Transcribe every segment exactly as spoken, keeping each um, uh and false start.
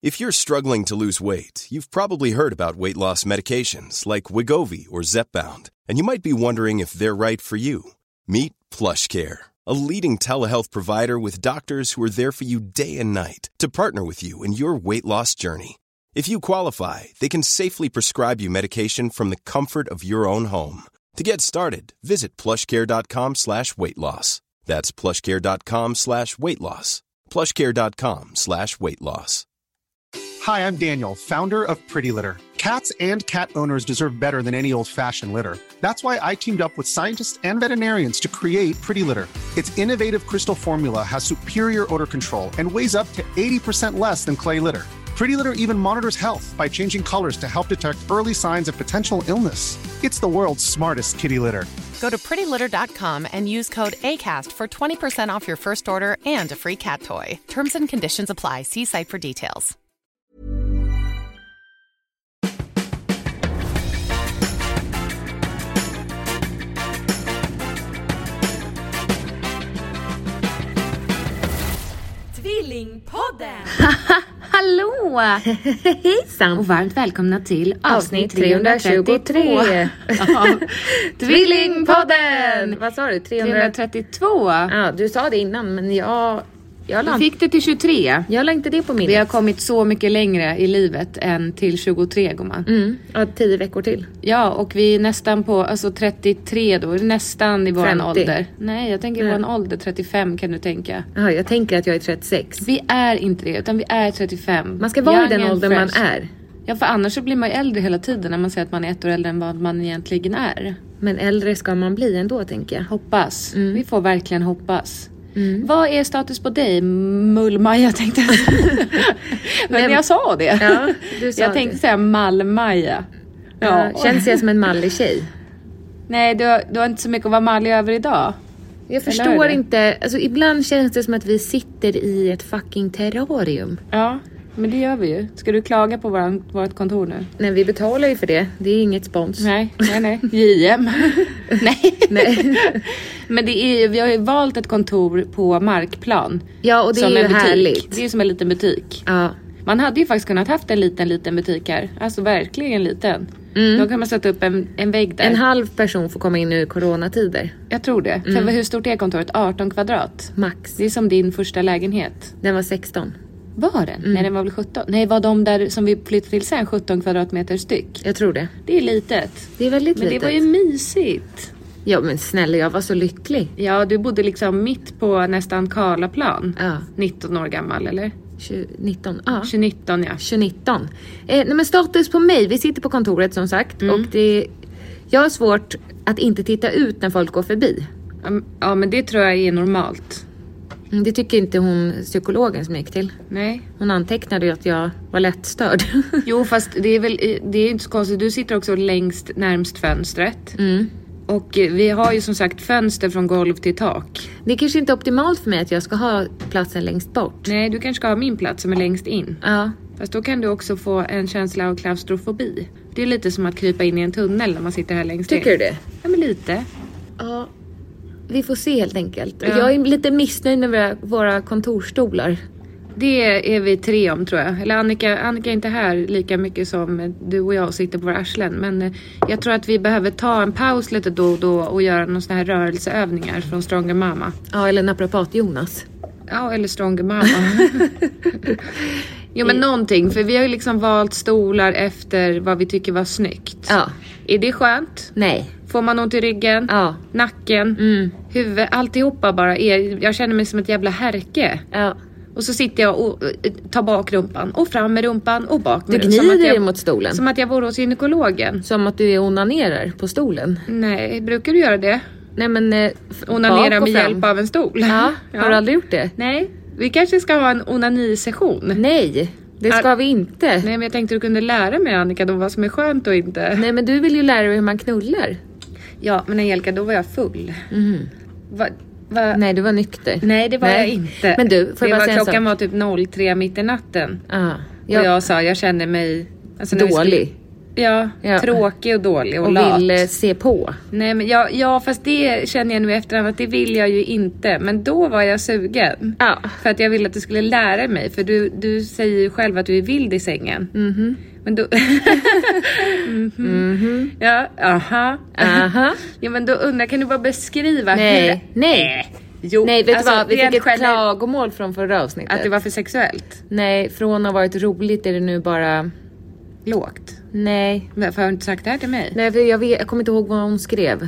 If you're struggling to lose weight, you've probably heard about weight loss medications like Wegovy or Zepbound, and you might be wondering if they're right for you. Meet PlushCare, a leading telehealth provider with doctors who are there for you day and night to partner with you in your weight loss journey. If you qualify, they can safely prescribe you medication from the comfort of your own home. To get started, visit plushcare.com slash weight loss. That's plushcare.com slash weight loss. plushcare.com slash weight loss. Hi, I'm Daniel, founder of Pretty Litter. Cats and cat owners deserve better than any old-fashioned litter. That's why I teamed up with scientists and veterinarians to create Pretty Litter. Its innovative crystal formula has superior odor control and weighs up to eighty percent less than clay litter. Pretty Litter even monitors health by changing colors to help detect early signs of potential illness. It's the world's smartest kitty litter. Go to pretty litter dot com and use code ACAST for twenty percent off your first order and a free cat toy. Terms and conditions apply. See site for details. Tvillingpodden! Hallå! Hejsan! Och varmt välkomna till avsnitt trehundratjugotre. Ja. Tvillingpodden! Vad sa du? trehundratrettiotvå? Ja, du sa det innan, men jag... Jag Du fick det till tjugotre. Jag la inte det på minnet. Vi har kommit så mycket längre i livet än till tjugotre, gumman. Mm, ja, tio veckor till. Ja, och vi är nästan på, alltså trettiotre då. Nästan i våran femtio. ålder. Nej, jag tänker i våran ålder, trettiofem kan du tänka. Ja, jag tänker att jag är trettiosex. Vi är inte det, utan vi är trettiofem. Man ska vara Young i den and åldern fresh. man är. Ja, för annars så blir man ju äldre hela tiden när man säger att man är ett år äldre än vad man egentligen är. Men äldre ska man bli ändå, tänker jag. Hoppas. Mm. Vi får verkligen hoppas. Mm. Vad är status på dig, Mull-Maja, tänkte jag. Men Men, jag sa det. Ja, du sa jag tänkte det. säga Mall-Maja. Ja. Ja, känns jag som en mallig tjej? Nej, du, du har inte så mycket att vara mallig över idag. Jag förstår inte. Alltså, ibland känns det som att vi sitter i ett fucking terrarium. Ja, men det gör vi ju. Ska du klaga på våran, vårt kontor nu? Nej, vi betalar ju för det. Det är inget spons. Nej, nej, nej. J M. nej. Nej. Men det är, vi har ju valt ett kontor på Markplan. Ja, och det som är ju en butik. härligt. Det är ju som en liten butik. Ja. Man hade ju faktiskt kunnat haft en liten, liten butik här. Alltså verkligen liten. Mm. Då kan man sätta upp en, en vägg där. En halv person får komma in nu i coronatider. Jag tror det. Mm. För hur stort är kontoret? arton kvadrat. Max. Det är som din första lägenhet. Den var sexton. Var den? Mm. Nej, den var väl sjutton. Nej, var de där som vi flyttade till sen sjutton kvadratmeter styck? Jag tror det. Det är litet. Det är väldigt Men litet. det var ju mysigt. Ja, men snälla, jag var så lycklig. Ja, du bodde liksom mitt på nästan Karlaplan. Ja. nitton år gammal, eller? tjugo nitton, ja. tjugonitton, ja. tjugonitton. Eh, nej, men status på mig. Vi sitter på kontoret som sagt. Mm. Och det, jag har svårt att inte titta ut när folk går förbi. Ja, men det tror jag är normalt. Mm, det tycker inte hon psykologen som gick till. Nej. Hon antecknade ju att jag var lättstörd. Jo, fast det är väl det är inte så konstigt. Du sitter också längst närmst fönstret. Mm. Och vi har ju som sagt fönster från golv till tak. Det är kanske inte optimalt för mig att jag ska ha platsen längst bort. Nej, du kanske ska ha min plats som är längst in. Ja. Fast då kan du också få en känsla av klaustrofobi. Det är lite som att krypa in i en tunnel när man sitter här längst in. Tycker du det? Ja, men lite. Ja. Vi får se helt enkelt. Ja. Jag är lite missnöjd med våra, våra kontorstolar. Det är vi tre om, tror jag. Eller Annika, Annika är inte här lika mycket som du och jag sitter på våra arslen. Men jag tror att vi behöver ta en paus lite då och då och göra någon sån här rörelseövningar från Stronger Mama. Ja, eller naprapat Jonas. Ja, eller Stronger Mama. Jo, men någonting. För vi har ju liksom valt stolar efter vad vi tycker var snyggt. Ja. Är det skönt? Nej. Får man ont i ryggen? Ja. Nacken? Mm. Huvud? Alltihopa bara är... Jag känner mig som ett jävla härke. Ja. Och så sitter jag och uh, tar bak rumpan. Och fram med rumpan och bak med Du rumpan. gnider dig jag, mot stolen. Som att jag vore hos gynekologen. Som att du är onanerar på stolen. Nej, brukar du göra det? Nej, men... Eh, Onanera med fram. hjälp av en stol? Ja, Ja. har du aldrig gjort det? Nej, vi kanske ska ha en onanisession. Nej, det ska Ar- vi inte. Nej, men jag tänkte du kunde lära mig, Annika, då vad som är skönt och inte. Nej, men du vill ju lära dig hur man knullar. Ja, men Angelica, då var jag full. Mm. Va, va? Nej, du var nykter. Nej, det var Nej. jag inte. Men du, får det jag bara var, säga en klockan sak? var typ noll tre mitt i natten. Ah, Och jag sa, jag kände mig... Alltså, när vi dålig. skulle- Ja, Ja. tråkig och dålig och, Och lat. vill se på. Nej, men jag, ja, fast det känner jag nu efterhand att det vill jag ju inte. Men då var jag sugen. Ja. För att jag ville att du skulle lära mig. För du, du säger ju själv att du är vild i sängen. Mhm. Men då... mm-hmm. Mhm. Ja, aha. Aha. Ja, men då undrar, kan du bara beskriva Nej, hur... nej. Jo, Nej, vet alltså, du vad? Vi rent fick ett generellt- klagomål från förra avsnittet. Att det var för sexuellt. Nej, från att ha varit roligt är det nu bara... Lågt. Nej. Varför har du inte sagt det här till mig? Nej, för jag, vet, jag kommer inte ihåg vad hon skrev.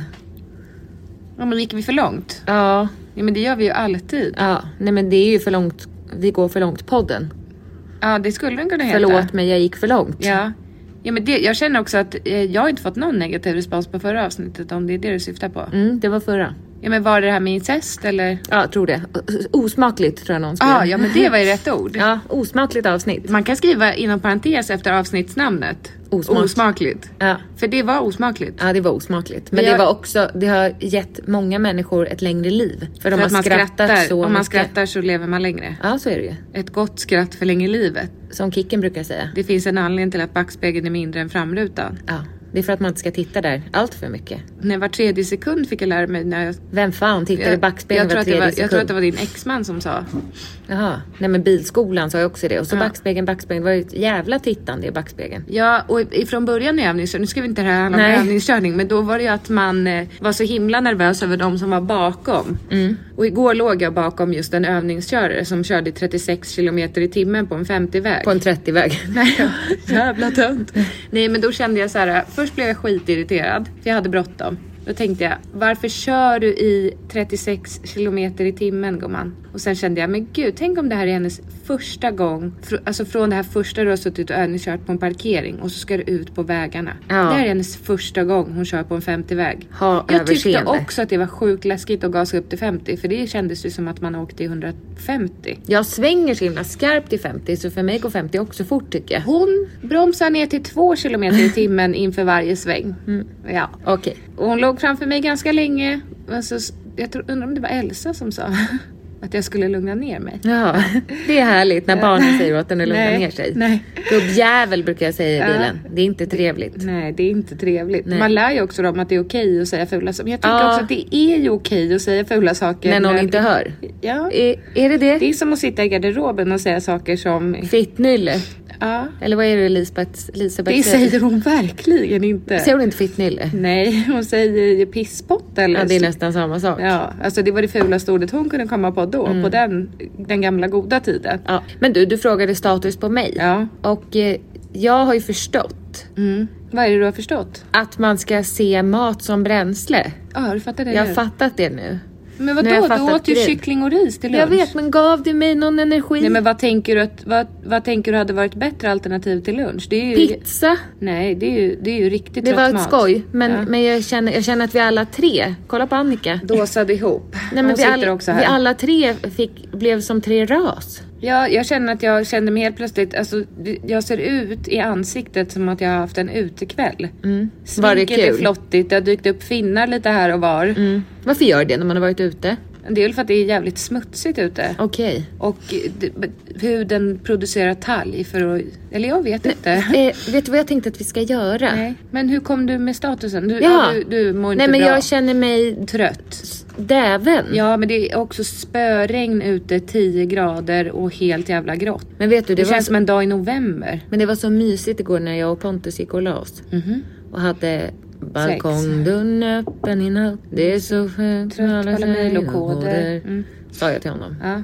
Ja, men gick vi för långt? Ja. Ja, men det gör vi ju alltid. Ja. Nej, men det är ju för långt. Vi går för långt podden. Ja, det skulle den kunna heta. Förlåt mig, jag gick för långt. Ja. Ja, men det, jag känner också att eh, jag har inte fått någon negativ respons på förra avsnittet, om det är det du syftar på. Mm, det var förra. Ja, men var det här med incest eller? Ja, jag tror det. Osmakligt tror jag någon skrev. Ah, ja, men det var ju rätt ord. Ja, osmakligt avsnitt. Man kan skriva inom parentes efter avsnittsnamnet. Osmak. Osmakligt. Ja. För det var osmakligt. Ja, det var osmakligt. Men Men jag- det var också, det har gett många människor ett längre liv. För de För har att man skrattat skrattar. så Om man mycket. skrattar så lever man längre. Ja, så är det ju. Ett gott skratt förlänger livet. Som Kicken brukar säga. Det finns en anledning till att backspegeln är mindre än framrutan. Ja, det är för att man inte ska titta där allt för mycket. När var tredje sekund fick jag lära mig när jag... Vem fan tittar i backspegeln jag, tror var att det tredje var, sekund? jag tror att det var din exman som sa. Jaha, nej men bilskolan sa jag också det. Och så Ja. backspegeln, backspegeln. Det var ju ett jävla tittande i backspegeln. Ja, och ifrån början i övningskörning, nu ska vi inte det här handla om Nej. övningskörning, men då var det ju att man eh, var så himla nervös över de som var bakom. Mm. Och igår låg jag bakom just en övningskörare som körde trettiosex kilometer i timmen på en femtio-väg. På en trettio-väg. Nej, jävla tönt. Nej, men då kände jag så här, först blev jag skitirriterad, för jag hade bråttom. Då tänkte jag, varför kör du i trettiosex kilometer i timmen, gumman? Och sen kände jag, men gud, tänk om det här är hennes första gång. Fr- alltså från det här första du har suttit och övningskört på en parkering. Och så ska du ut på vägarna. Ja. Det här är hennes första gång hon kör på en femtio-väg. Ha Jag tyckte överseende. också att det var sjukt läskigt att gasa upp till femtio. För det kändes ju som att man åkte i hundrafemtio. Jag svänger så himla skarpt i femtio. Så för mig går femtio också fort tycker jag. Hon bromsar ner till två kilometer i timmen inför varje sväng. Ja. Okej. Och hon låg framför mig ganska länge. Alltså, jag tror, undrar om det var Elsa som sa att jag skulle lugna ner mig. Ja, det är härligt när barnen säger åt den att lugna Nej, ner sig. nej. Gubbjävel brukar jag säga i Ja. bilen. Det är inte trevligt. Nej, det är inte trevligt. Nej. Man lär ju också dem att det är okej att säga fula saker. Men jag tycker Ja. också att det är ju okej att säga fula saker. När någon när- inte hör. Ja. Är, är det det? Det är som att sitta i garderoben och säga saker som... Fittnylle. Ja, Eller vad är det Lisbeth, Lisbeth det säger hon verkligen inte. Säger hon inte fittnylle? Nej, hon säger pisspott eller Ja, det är så. nästan samma sak. Ja, alltså det var det fulaste ordet hon kunde komma på då, Mm. på den, den gamla goda tiden. Ja. Men du, du frågade status på mig. Ja. Och eh, jag har ju förstått Mm. Vad är det du har förstått? att man ska se mat som bränsle. Ja, du fattar det Jag har nu. fattat det nu. Men Nu har vadå, jag du fattat åt ju grej. kyckling och ris till lunch. Jag vet, men gav det mig någon energi? Nej, men vad tänker du att, vad, vad tänker du hade varit bättre alternativ till lunch? Det är ju... Pizza. Nej, det är ju, det är ju riktigt Det trött var ett mat. skoj. Men, Ja. men jag, känner, jag känner att vi alla tre, kolla på Annika. Dåsade ihop. Nej, men Hon vi, sitter alla, också här. vi alla tre fick, blev som tre ras. Ja, jag känner att jag kände mig helt plötsligt, alltså det- jag ser ut i ansiktet som att jag har haft en utekväll. Mm. Var det Sminket är kul? flottigt, det har dykt upp finnar lite här och var. Mm. Varför gör det när man har varit ute? Det är väl för att det är jävligt smutsigt ute. Okej. Och det- huden producerar talg för att, eller jag vet inte. Eh, vet du vad jag tänkte att vi ska göra? Nej. Men hur kom du med statusen? Du, Ja. ja. du, du mår inte Nej, men bra. jag känner mig Trött. däven. Ja, men det är också spöregn ute, tio grader och helt jävla grått. Men vet du, Det, det, var känns så, som en dag i november. men det var så mysigt igår när jag och Pontus gick och la oss. Mhm. Och hade balkongdörren öppen i natt. Det är så skönt. Trött med på alla mejl och koder. Mm. Sa jag till honom. Ja.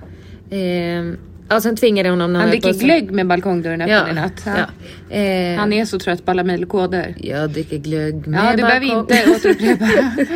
Ehm, ja, sen tvingade jag honom när Han höll på dricker så- glögg med balkongdörren öppen Ja, i natt. Ja. ja. Ehm, Han är så trött på alla mejl och koder. Jag dricker glögg med Ja, du behöver balkong- inte återupprepa.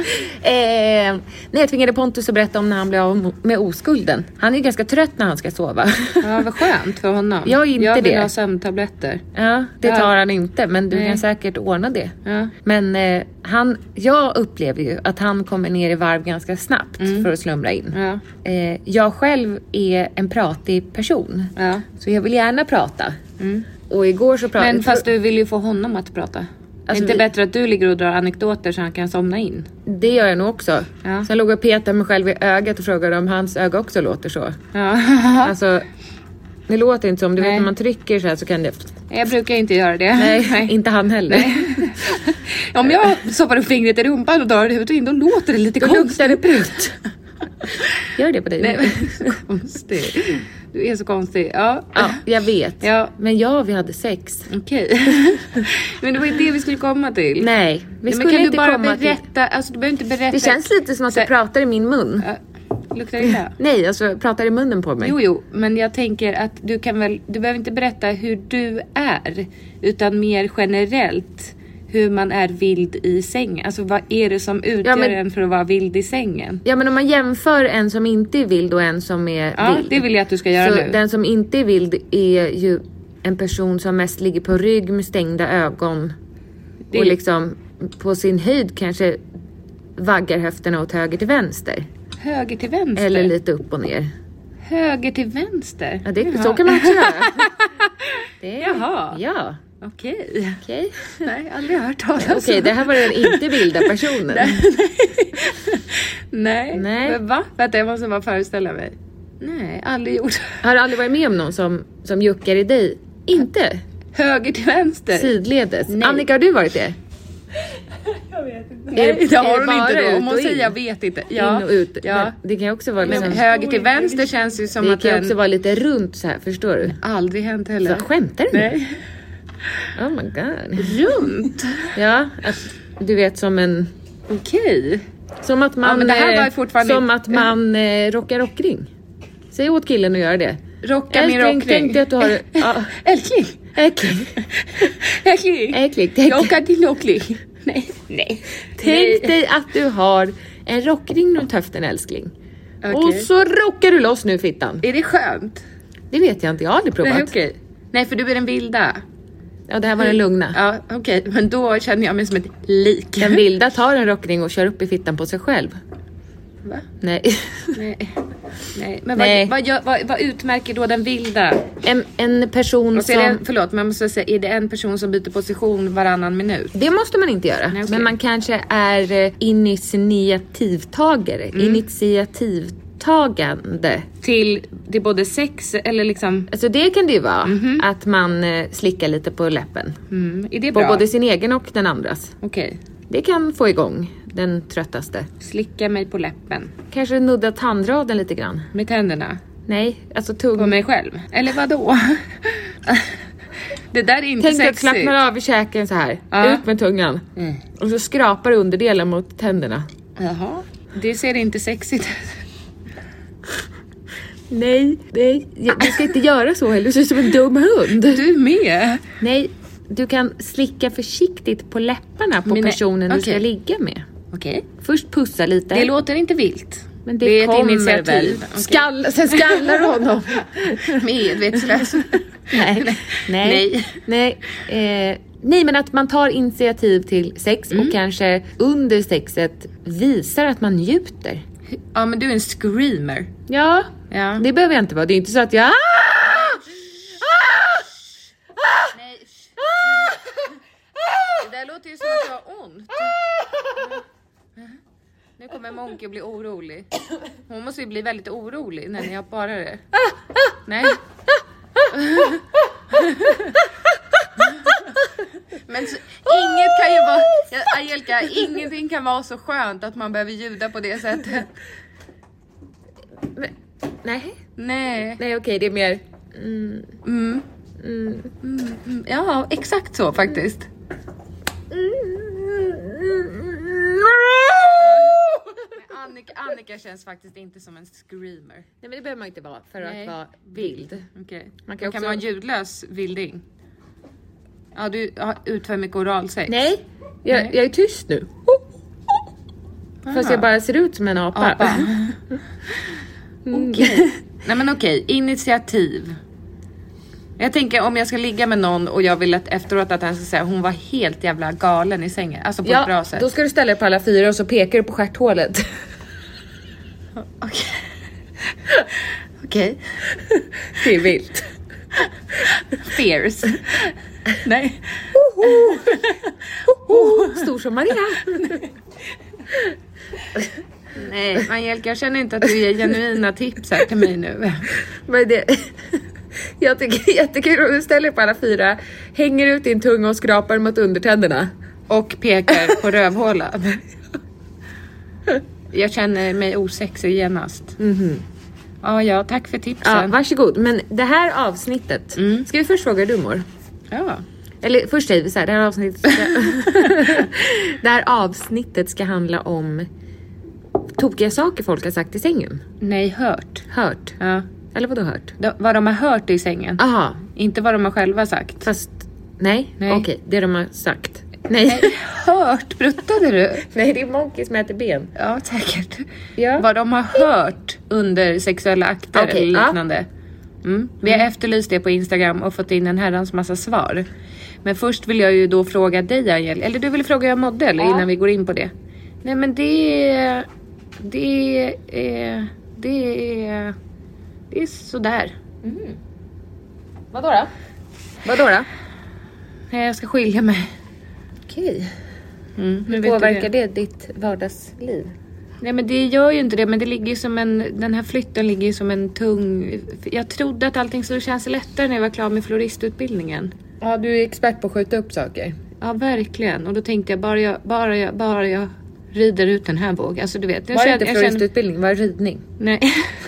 Ehm, nej, jag tvingade Pontus att berätta om när han blev av med oskulden. Han är ganska trött när han ska sova. Ja, vad skönt för honom. Jag är inte jag vill det. ha sömntabletter. Ja, det Ja. tar han inte, men du Nej. kan säkert ordna det. Ja. Men eh, han, jag upplever ju att han kommer ner i varv ganska snabbt för att slumra in. Ja. Eh, jag själv är en pratig person, Ja. så jag vill gärna prata. Mm. Och igår så pratade Men fast du vill ju få honom att prata. Alltså, inte vi- bättre att du ligger och drar anekdoter så han kan somna in. Det gör jag nog också. Ja. Sen låg jag och petade mig själv i ögat och frågade om hans öga också låter så. Ja. Alltså, Det låter inte som, du Nej. vet när man trycker så här så kan det... Jag brukar inte göra det. Nej, Nej. inte han heller. Om jag stoppar upp fingret i rumpan och drar det ut och in, då låter det lite Då konstigt. luktar det prut. Gör det på dig. Nej, men konstigt. Du är så konstig. Ja, Ja, jag vet. Ja. Men ja, vi hade sex. Okej. Men det var ju det vi skulle komma till. Nej, vi Nej, skulle men kan inte du bara komma berätta, till... alltså du behöver inte berätta. Det känns lite som att du Så- pratar i min mun. Ja, luktar det illa? Nej, alltså pratar i munnen på mig. Jo, jo, men jag tänker att du kan väl, du behöver inte berätta hur du är, utan mer generellt hur man är vild i sängen. Alltså vad är det som utgör Ja, men- en för att vara vild i sängen? Ja, men om man jämför en som inte är vild och en som är Ja, vild. det vill jag att du ska göra Så nu. den som inte är vild är ju en person som mest ligger på rygg med stängda ögon. Det- Och liksom på sin höjd kanske vaggar höfterna åt höger till vänster. Höger till vänster? Eller lite upp och ner. Höger till vänster? Ja, det, Jaha. så kan man också göra. Det är, Jaha. Ja, Okej. okej. Nej, aldrig hört talas Okej, om. det här var den inte vilda personen. Nej. Nej. Men va? Vänta, jag måste bara föreställa mig. Nej, aldrig gjort. Har du aldrig varit med om någon som, som juckar i dig? Inte? Höger till vänster? Sidledes. Nej. Annika, har du varit det? Nej, Är det är har hon bara inte då. ut Om hon och in? säger jag vet inte. Ja. In och ut. Ja. Men det kan ju också vara Men liksom, höger till vänster känns ju som det att kan ju den också vara lite runt så här, förstår du? aldrig hänt heller. Så, skämtar du nu? Nej. Oh my god. Runt? Ja, att, du vet som en... Okej. Som att man, Ja, men det här eh, var fortfarande- som att man eh, rockar rockring. Säg åt killen att göra det. Rocka min Älskling, rockring. tänk dig att du har... Ja, Älskling. äcklig. Älskling. Äcklig. Tänk, Rocka din rockring. Nej. Nej. tänk dig att du har en rockring runt höften, älskling. Okej. Och så rockar du loss nu, fittan. Är det skönt? Det vet jag inte, jag har aldrig provat. Nej, okej. Nej, för du är den vilda. Ja, det här var den lugna. Ja, okej. Men då känner jag mig som ett lik. Den vilda tar en rockring och kör upp i fittan på sig själv. Va? Nej. Nej. Nej. Men Nej. Vad, vad, gör- vad, vad utmärker då den vilda? En, en person Och så är det, som... en- förlåt, men jag måste säga, är det en person som byter position varannan minut? Det måste man inte göra. Nej, okej. Men man kanske är eh, initiativtagare. Mm. Initiativtagande. Till, till både sex eller liksom... Alltså det kan det ju vara. Att man eh, slickar lite på läppen. Mm, är det På bra? både sin egen och den andras. Okej. Det kan få igång den tröttaste. Slicka mig på läppen. Kanske nudda tandraden lite grann. Med tänderna. Nej, alltså tung. På mig själv. Eller vad då? Det där är inte Tänk dig att sexigt. slappnar av i käken så här. Ja. Ut med tungan. Mm. Och så skrapar underdelen mot tänderna. Jaha. Det ser inte sexigt ut. Nej, nej. Du ska inte göra så heller. Du ser ut som en dum hund. Du med. Nej, du kan slicka försiktigt på läpparna på Mina- personen du okej. ska ligga med. Okej. Först pussa lite. Det låter inte vilt. men det, det är ett kommer initiativ. väl. Okej. Skall, sen skallar du honom. Medvetslös. nej, nej, nej. Nej. Eh, nej, men att man tar initiativ till sex Mm. och kanske under sexet visar att man njuter. Ja, men du är en screamer. Ja, Ja. det behöver jag inte vara. Det är inte så att jag... Nej. Det där låter ju som att du har ont. Nu kommer Monkey att bli orolig. Hon måste ju bli väldigt orolig när ni har parat det. Nej. Men så, inget kan ju vara... Ja, Angelica, ingenting kan vara så skönt att man behöver ljuda på det sättet. Men, nej, Nej. nej okej, det är mer... Mm, Mm. mm. Mm. Ja, exakt så faktiskt. Annika, Annika känns faktiskt inte som en screamer. Nej, men det behöver man inte vara för Nej. att vara vild. Okej. Man Man kan kan, också- vara en ljudlös vilding. Ja, du har utför mycket oralsex. Nej, jag, Nej. jag är tyst nu. Fast jag bara ser ut som en apa. Apa. Okej. Nej men okej, initiativ. Jag tänker om jag ska ligga med någon och jag vill att efteråt att han ska säga hon var helt jävla galen i sängen. Alltså på ett bra Ja, sätt. då ska du ställa dig på alla fyra och så pekar du på stjärthålet. Okej. Okej. Det är vilt. Fierce. Nej. Oh, stor som Maria. Nej, Angelica, jag känner inte att du ger genuina tips här till mig nu. Men det, Jag tycker det är jättekul att du ställer på alla fyra, hänger ut din tunga och skrapar mot undertänderna. Och pekar på rövhålan. Jag känner mig osexig genast. Mm-hmm. Ja, ja, tack för tipsen. Ja, varsågod. Men det här avsnittet, mm. ska vi först fråga hur du mår? Ja. Eller först säger vi så här, det här avsnittet ska, det här avsnittet ska handla om tokiga saker folk har sagt i sängen. Nej, hört. Hört? Ja. Eller vad du har hört? De, vad de har hört i sängen. Aha. Inte vad de har själva sagt. Fast, nej, nej. Okej, okay. Det de har sagt. Nej. Nej, hört, bruttade du? Nej, det är Monkey som äter ben. Ja, säkert. Ja. Vad de har hört under sexuella akter okay, eller liknande. Ja. Mm. Vi har efterlyst det på Instagram och fått in en herrans massa svar. Men först vill jag ju då fråga dig, Angel. Eller du vill fråga hur jag mådde, eller ja. Innan vi går in på det. Nej, men det är... Det är... Det är... Det är sådär. Mm. Vadå då? Vadå då? Nej, jag ska skilja mig. Okej. Mm, hur påverkar det. det ditt vardagsliv? Nej, men det gör ju inte det. Men det ligger ju som en... Den här flytten ligger ju som en tung... Jag trodde att allting skulle kännas lättare när jag var klar med floristutbildningen. Ja, du är expert på att skjuta upp saker. Ja, verkligen. Och då tänkte jag, bara jag, bara jag, bara jag rider ut den här vågen. Alltså, du vet. Jag var känner, det inte floristutbildning? Var det ridning? Nej.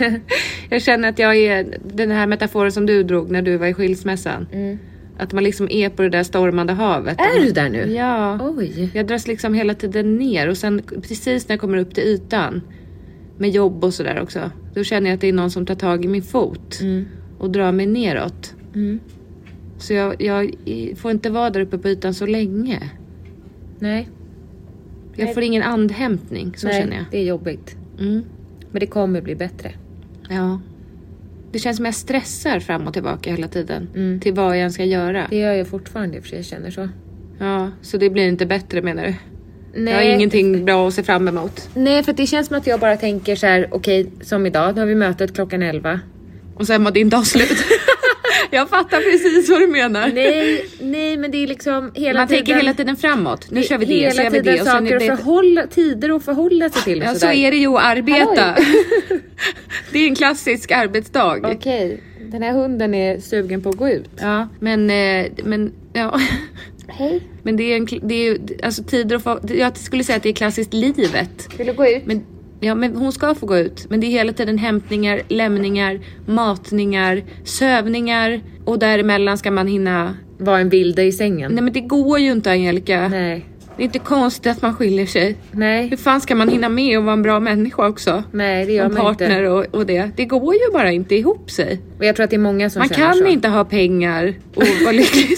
Jag känner att jag är... Den här metaforen som du drog när du var i skilsmässan. Mm. Att man liksom är på det där stormande havet. Är du där nu? Ja. Oj. Jag dras liksom hela tiden ner. Och sen precis när jag kommer upp till ytan. Med jobb och sådär också. Då känner jag att det är någon som tar tag i min fot. Mm. Och drar mig neråt. Mm. Så jag, jag får inte vara där uppe på ytan så länge. Nej. Jag Nej. får ingen andhämtning. Så Nej, känner jag. Det är jobbigt. Mm. Men det kommer bli bättre. Ja. Det känns som jag stressar fram och tillbaka hela tiden. Mm. Till vad jag ska göra. Det gör jag fortfarande, för jag känner så. Ja, så det blir inte bättre, menar du? Nej. Jag har ingenting bra att se fram emot. Nej, för det känns som att jag bara tänker så här: okej, okay, som idag, nu har vi mötet klockan elva. Och sen var din dag slut. Jag fattar precis vad du menar. Nej, nej, men det är liksom hela Man tiden... tänker hela tiden framåt. Nu kör vi det, hela så gör vi tiden det. Och saker det... och förhålla, tider att förhålla sig till. Och ja, så, så där. är det ju att arbeta. Det är en klassisk arbetsdag. Okej, okay. Den här hunden är sugen på att gå ut. Ja, men... men ja... Hej. Men det är en... Det är, alltså tider och för, jag skulle säga att det är klassiskt livet. Vill du gå ut? Men... Ja, men hon ska få gå ut. Men det är hela tiden hämtningar, lämningar, matningar, sövningar. Och däremellan ska man hinna... vara en vilde i sängen. Nej, men det går ju inte, Angelica. Nej. Det är inte konstigt att man skiljer sig. Nej. Hur fan ska man hinna med och vara en bra människa också? Nej, det gör man partner inte. Och, och det. Det går ju bara inte ihop sig. Och jag tror att det är många som man känner kan så. inte ha pengar och vara lycklig.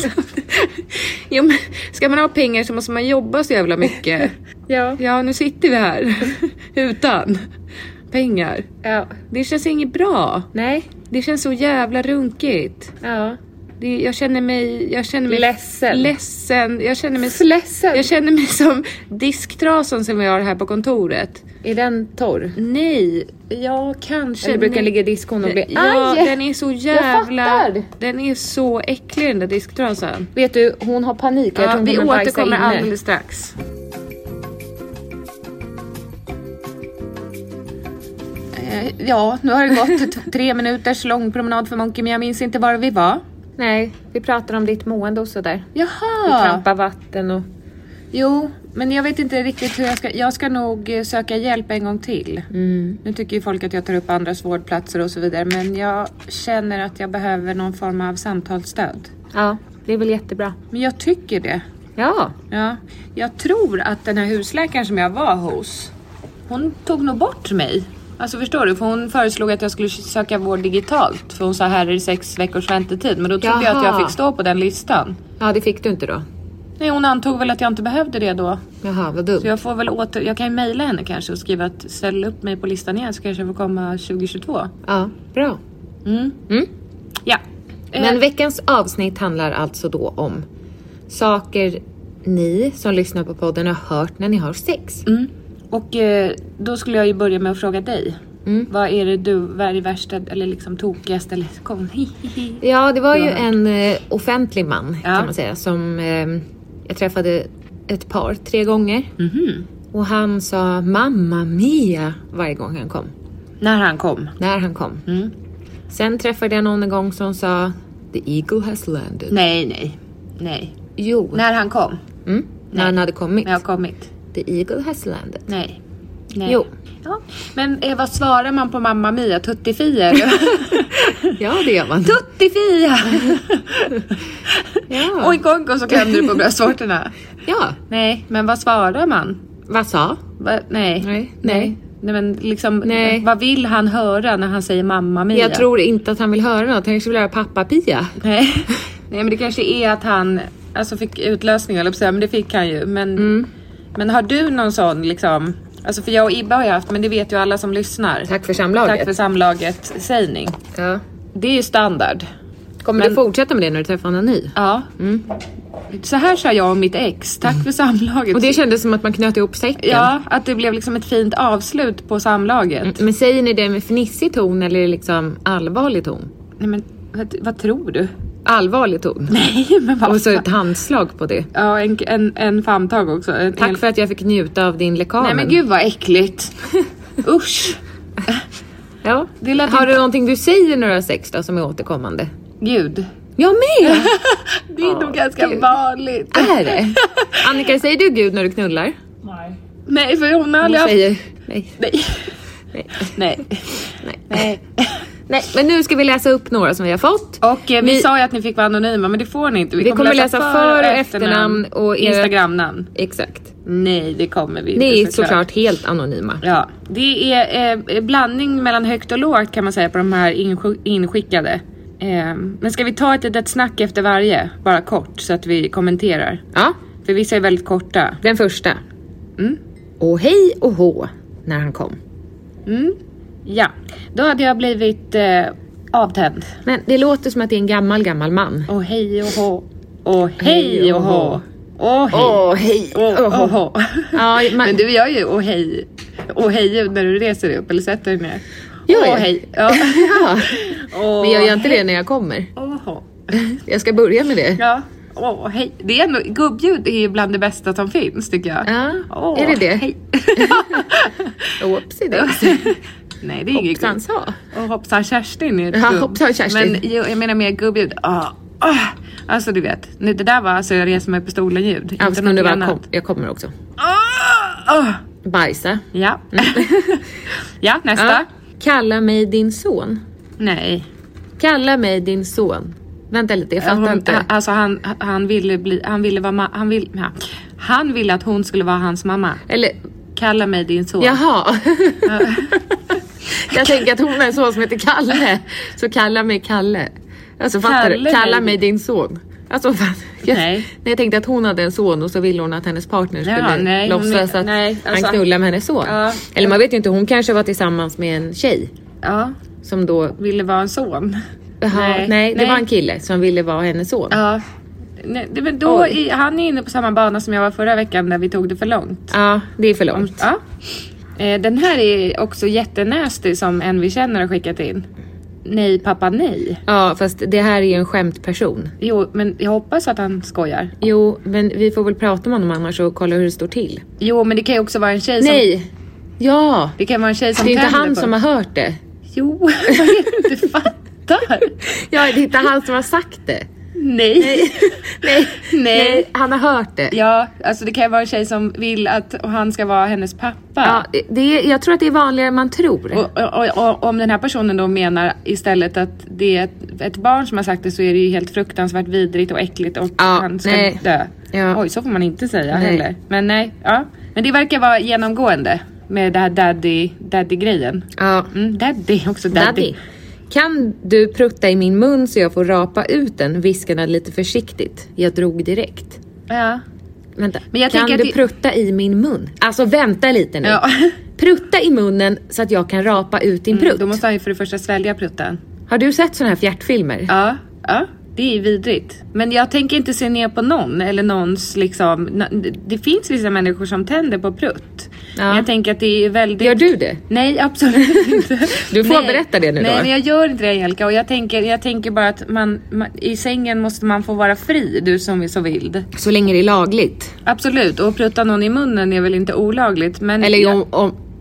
Jo, men ska man ha pengar så måste man jobba så jävla mycket. Ja. Ja, nu sitter vi här utan pengar. Ja. Det känns inget bra. Nej. Det känns så jävla runkigt. Ja. Det, jag känner mig... Jag känner mig ledsen. Ledsen. Jag känner mig... Ledsen. Jag känner mig som disktrasan som vi har här på kontoret. Är den torr? Nej. Ja, kanske. Eller brukar nej. ligga i diskon och bli... Ja, aj! den är så jävla... Jag fattar. Den är så äcklig, den där disktrasan. Vet du, hon har panik. Jag ja, tror vi hon återkommer alldeles strax. Ja, nu har det gått tre minuters lång promenad för Monkey, men jag minns inte var vi var. Nej, vi pratar om ditt mående och sådär. Jaha. Du trampar vatten och... Jo, men jag vet inte riktigt hur jag ska... Jag ska nog söka hjälp en gång till. Mm. Nu tycker ju folk att jag tar upp andras vårdplatser och så vidare. Men jag känner att jag behöver någon form av samtalsstöd. Ja, det är väl jättebra. Men jag tycker det. Ja. Ja. Jag tror att den här husläkaren som jag var hos, hon tog nog bort mig. Alltså förstår du? För hon föreslog att jag skulle söka vård digitalt. För hon sa här är det sex veckors väntetid. Men då trodde Jaha. jag att jag fick stå på den listan. Ja, det fick du inte då. Nej, hon antog väl att jag inte behövde det då. Jaha, vad dumt. Så jag får väl åter... Jag kan ju mejla henne kanske och skriva att ställ upp mig på listan igen. Så kanske jag får komma tjugo tjugotvå. Ja, bra. Mm. Mm. Ja. Men veckans avsnitt handlar alltså då om saker ni som lyssnar på podden har hört när ni har sex. Mm. Och eh, då skulle jag ju börja med att fråga dig. Mm. Vad är det du, vad är det värsta eller liksom tokigast eller kom hihihi? Ja, det var ju Ja. en eh, offentlig man Ja. kan man säga som eh, jag träffade ett par tre gånger. Mhm. Och han sa mamma mia varje gång han kom. När han kom. När han kom. Mm. Sen träffade jag någon en gång som sa The Eagle has landed. Nej, nej, nej. Jo. När han kom? Mm, när han hade kommit. När jag kommit. The Eagle has landed. Nej. Nej. Jo. Ja. Men eh, vad svarar man på Mamma Mia? Tuttifia eller? Ja, det gör man. Tuttifia! Ja. Oink oink och så klämde du på bröstvårtorna. Ja. Nej, men vad svarar man? Vad sa? Va? Nej. Nej. Nej. Nej, men liksom, Nej. vad vill han höra när han säger Mamma Mia? Jag tror inte att han vill höra något. Han kanske vill höra pappa Pia. Nej. Nej, men det kanske är att han alltså fick utlösning, eller så, men det fick han ju. Men, Mm. men har du någon sån liksom... Alltså för jag och Ibba har ju haft, men det vet ju alla som lyssnar. Tack för samlaget. Tack för samlaget, sägning. Ja. Det är ju standard. Kommer Men- du fortsätta med det när du träffar någon ny? Ja. Mm. Så här sa jag och mitt ex. Tack för samlaget. Och det kändes som att man knöt ihop säcken. Ja, att det blev liksom ett fint avslut på samlaget. Men säger ni det med fnissig ton eller liksom allvarlig ton? Nej, men vad, vad tror du? Allvarlig ton. Nej, men vad Och så fan. ett handslag på det. Ja, en, en, en famntag också. En, Tack en... för att jag fick njuta av din lekamen. Nej, men gud vad äckligt. Usch. Ja. Det lät Har inte- du någonting du säger när du har sex då, som är återkommande? Gud. Jag med! Det är nog ganska gud. vanligt. Är det? Annika, säger du Gud när du knullar? Nej, för hon har Hon aldrig haft... säger nej. Nej. Nej. Nej. Nej. Nej. Nej, men nu ska vi läsa upp några som vi har fått. Och eh, vi Vi- sa ju att ni fick vara anonyma, men det får ni inte. Vi kommer läsa för- och efternamn och era- Instagramnamn. Exakt. Nej, det kommer vi Ni är inte, såklart helt anonyma. Ja, det är eh, blandning mellan högt och lågt kan man säga på de här insk- inskickade. Eh, men ska vi ta ett litet snack efter varje? Bara kort så att vi kommenterar. Ja, För vissa är väldigt korta. den första. Mm. Och hej och hå när han kom. Mm. Ja, då hade jag blivit eh, avtänd. Men det låter som att det är en gammal, gammal man. Och hej och hå. Och hej och hå. Och hej. Åh, hej Och, och hå. Ja, man, Men du gör ju och hej. Och hej när du reser dig upp eller sätter dig ner. Gör och jag? hej. Ja. ja. Och Men jag gör inte det när jag kommer. Och hå. Jag ska börja med det. Ja. Åh, hej. Det är ändå, gubbljud är ju bland det bästa som finns, tycker jag. Ja, Åh, är det det? Hej. Oopsie daisy. Nej, det är inget Hoppsan gubb. sa. Och hoppsan Kerstin är ett Ja, gubb. hoppsan Kerstin. Men jag, jag menar mer gubbljud. Ah, ah. Alltså du vet, nu, det där var alltså jag reser mig på stolen ljud. Ja, Inte men du något bara, annat. kom, jag kommer också. Ah, ah. Bajsa. Ja. Ja, nästa. Ja. Kalla mig din son. Nej. Kalla mig din son. Vänta lite, jag fattar Hon, inte. alltså han, han ville bli, han ville vara, ma- han vill, ja. Han ville att hon skulle vara hans mamma. Eller, Kalla mig din son. jaha. Jag tänker att hon är en son som heter Kalle. Så kalla mig Kalle. Alltså fattar du? Kalle Kalla mig- mig din son. Alltså fan. Jag, Nej. nej, jag tänkte att hon hade en son och så ville hon att hennes partner Ja, skulle nej, hon låtsas är- att nej, alltså- han knullar med hennes son. Ja. Eller man vet ju inte, hon kanske var tillsammans med en tjej. Ja, Som då, ville vara en son. aha, nej, Nej, det nej. var en kille som ville vara hennes son. Ja. Nej, det, men då Oj. är, han är inne på samma bana som jag var förra veckan när vi tog det för långt. Ja, det är för långt. Ja. Eh, den här är också jättenästig som en vi känner har skickat in. Nej pappa nej. Ja, fast det här är ju en skämtperson. Jo, men jag hoppas att han skojar. Jo, men vi får väl prata med honom annars och kolla hur det står till. Jo, men det kan ju också vara en tjej som... Nej! Ja! Det kan vara en tjej som Det är inte tänder han på- som har hört det. Jo, jag inte fattar. Ja, det är inte han som har sagt det. Nej. Nej, Nej. han har hört det. Ja, alltså det kan ju vara en tjej som vill att han ska vara hennes pappa. Ja, det, det är, jag tror att det är vanligare än man tror. Och, och, och, och om den här personen då menar istället att det är ett, ett barn som har sagt det, så är det ju helt fruktansvärt vidrigt och äckligt och Ja, han ska nej. dö. Ja. Oj, så får man inte säga Nej. heller. Men nej, ja. Men det verkar vara genomgående med det här daddy, daddy-grejen. Ja. Mm, daddy också, daddy. Daddy. Kan du prutta i min mun så jag får rapa ut den? Viskade lite försiktigt. Jag drog direkt. Ja. Vänta, Men jag kan tänker du att det- prutta i min mun? Alltså vänta lite nu. Ja. Prutta i munnen så att jag kan rapa ut din Mm, prutt. då måste han ju för det första svälja prutten. Har du sett såna här fjärtfilmer? Ja, ja. Det är vidrigt. Men jag tänker inte se ner på någon eller någons liksom... n- Det finns vissa människor som tänder på prutt. Ja. Men jag tänker att det är väldigt... Gör du det? Nej, absolut inte. Du får Nej. berätta det nu Nej, då. men jag gör inte det, Angelica. Och jag tänker, jag tänker bara att man, man... I sängen måste man få vara fri, du som är så vild. Så länge det är lagligt. Absolut. Och prutta någon i munnen är väl inte olagligt. Men Eller jag, om, om,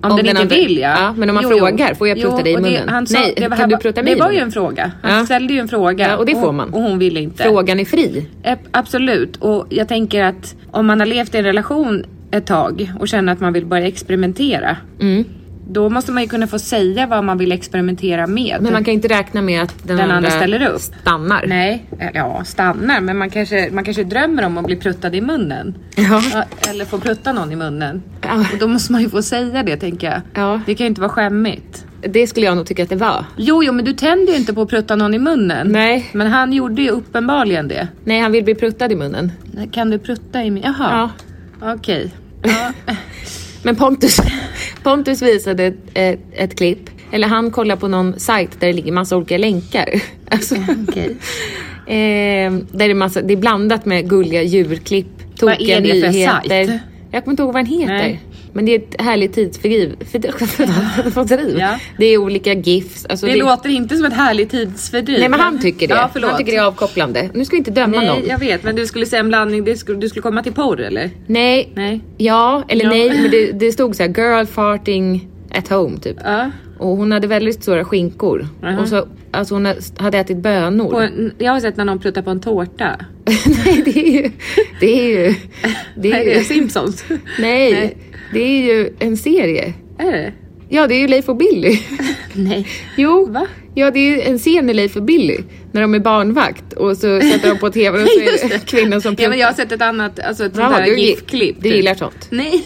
Om, om den, den inte andra, vill, ja. ja. Men om man jo, frågar, får jag prutta jo, dig i munnen? Det, sa, Nej, kan du prutta mig i munnen? Det var ju en fråga. Han ja. ställde ju en fråga. Ja, och det får man. Och, och hon ville inte. Frågan är fri. E- absolut. Och jag tänker att om man har levt i en relation ett tag och känner att man vill börja experimentera. Mm. Då måste man ju kunna få säga vad man vill experimentera med. Men man kan inte räkna med att den, den andra ställer upp. Stannar. Nej, ja stannar. Men man kanske, man kanske drömmer om att bli pruttad i munnen. Ja. Eller få prutta någon i munnen. Ja. Och då måste man ju få säga det, tänker jag. Ja. Det kan ju inte vara skämmigt. Det skulle jag nog tycka att det var. Jo, jo, men du tänder ju inte på att prutta någon i munnen. Nej. Men han gjorde ju uppenbarligen det. Nej, han vill bli pruttad i munnen. Kan du prutta i munnen? Jaha. Ja. Okej. Ja. Men Pontus, Pontus visade ett, ett, ett klipp. Eller han kollar på någon sajt där det ligger massa olika länkar. Alltså, okay. eh, där det, är massa, det är blandat med gulliga djurklipp. Vad är det för sajt? Jag kommer inte ihåg vad den heter. Nej. Men det är ett härligt tidsfördriv. För, ja. Det är olika gifs. Alltså det, det låter inte som ett härligt tidsfördriv. Nej, men han tycker det. Ja, han tycker det är avkopplande. Nu ska vi inte döma nej, någon. Jag vet, men du skulle säga en blandning. Du skulle, du skulle komma till porr, eller? Nej. nej. Ja, eller ja. nej. Men det, det stod så här, girl farting at home, typ. Ja. Och hon hade väldigt stora skinkor. Uh-huh. Och så, alltså hon hade ätit bönor. På en, jag har sett när någon pruttar på en tårta. Nej, det är ju... Det är ju... Det är, nej, det är Simpsons. Nej, nej, det är ju en serie. Är det? Ja, det är ju Leif och Billy. Nej. Jo. Va? Ja, det är ju en scen i Leif och Billy. När de är barnvakt. Och så sätter de på tv och så är det kvinnor som... Ja, men jag har sett ett annat... Alltså ett sånt där gif-klipp. Du gillar sånt? Nej.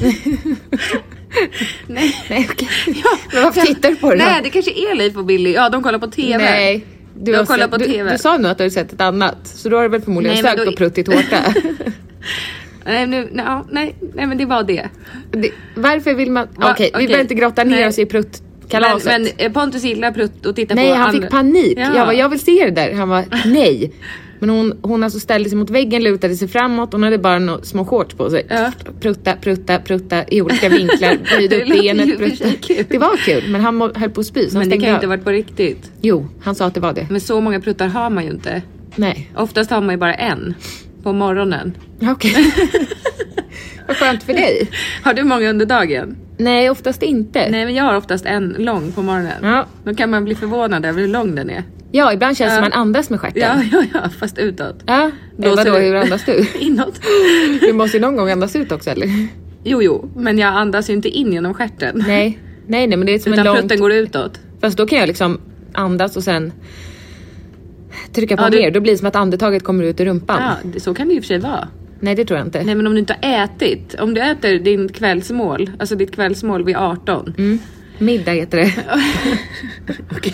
Nej. Nej, okej. Ja. Men varför tittar du på det? Nej, det kanske är Leif och Billy. Ja, de kollar på tv. Nej. Du, de har kollar sett, på tv. Du, du sa nu att du har sett ett annat. Så då har du väl förmodligen nej, sökt då... på prutt i tårta. nej, nu, nej, nej, nej, men det var det. det varför vill man... Okej, okay, okay. Vi behöver inte grotta ner nej. oss i pruttkalaset. Men, men Pontus gillar prutt och titta nej, på... Nej, han and... fick panik. Ja. Jag, bara, jag vill se det där. Han var nej. Men hon, hon alltså ställde sig mot väggen, lutade sig framåt. Hon hade bara några små shorts på sig. Ja. Prutta, prutta, prutta i olika vinklar. Böjde upp benet, prutta. Det var kul, men han höll på att spy. Men det kan ju inte varit på riktigt. Jo, han sa att det var det. Men så många pruttar har man ju inte. Nej. Oftast har man ju bara en på morgonen. Okej. Okay. Vad skönt för dig. Har du många under dagen? Nej, oftast inte. Nej, men jag har oftast en lång på morgonen. Ja. Då kan man bli förvånad över hur lång den är. Ja, ibland känns det ja. som man andas med stjärten. Ja, ja, ja, fast utåt. Ja, då vadå, hur andas du? Inåt. Du måste ju någon gång andas ut också, eller? Jo, jo, men jag andas ju inte in genom stjärten. Nej, nej, nej, men det är som utan en lång... prutten går utåt. Fast då kan jag liksom andas och sen trycka på ja, mer. du... Då blir det som att andetaget kommer ut ur rumpan. Ja, så kan det i och för sig vara. Nej, det tror jag inte. Nej, men om du inte har ätit. Om du äter din kvällsmål, alltså ditt kvällsmål vid arton. Mm. Middag heter det. Okej.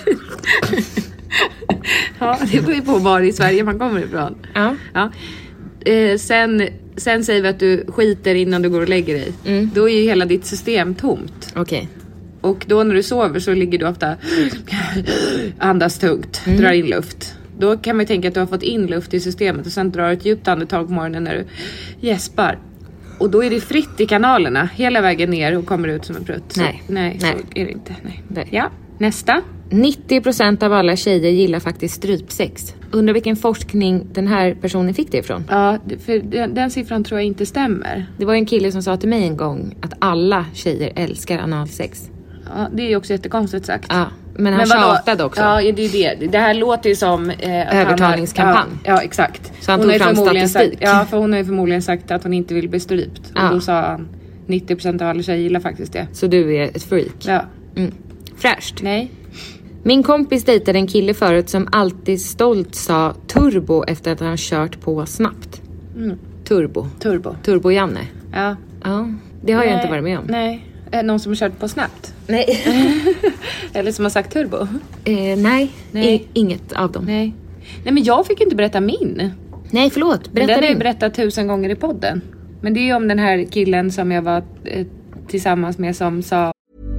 Ja, det beror ju på var i Sverige man kommer ifrån. Ja. Ja. Eh, sen, sen säger vi att du skiter innan du går och lägger dig. Mm. Då är ju hela ditt system tomt. Okej. Okay. Och då när du sover så ligger du ofta andas tungt, mm. drar in luft. Då kan man ju tänka att du har fått in luft i systemet och sen drar ett djupt andetag på morgonen när du gäspar. Och då är det fritt i kanalerna hela vägen ner och kommer ut som en prutt. Nej. Så, nej, nej, så är det inte. Nej. nej. Ja, nästa. nittio procent av alla tjejer gillar faktiskt strypsex. Undrar vilken forskning den här personen fick det ifrån? Ja, för den, den siffran tror jag inte stämmer. Det var en kille som sa till mig en gång att alla tjejer älskar analsex. Ja, det är ju också jättekonstigt sagt. Ja, men han men tjatade också. Ja, det är det. Det här låter ju som... Eh, övertalningskampanj. Har, ja, ja, exakt. Så han tog fram statistik. Sagt, ja, för hon har ju förmodligen sagt att hon inte vill bli strypt. Och ja. då sa han nittio procent av alla tjejer gillar faktiskt det. Så du är ett freak? Ja. Mm. Fräscht. Nej. Min kompis dejtade en kille förut som alltid stolt sa turbo efter att han kört på snabbt. Mm. Turbo. Turbo. Turbo-Janne. Ja. Ja, det har nej, jag inte varit med om. Nej. Någon som har kört på snabbt? Nej. Eller som har sagt turbo? Eh, nej, nej. I, inget av dem. Nej. Nej, men jag fick inte berätta min. Nej, förlåt. Berätta den har din. jag berättat tusen gånger i podden. Men det är ju om den här killen som jag var eh, tillsammans med som sa...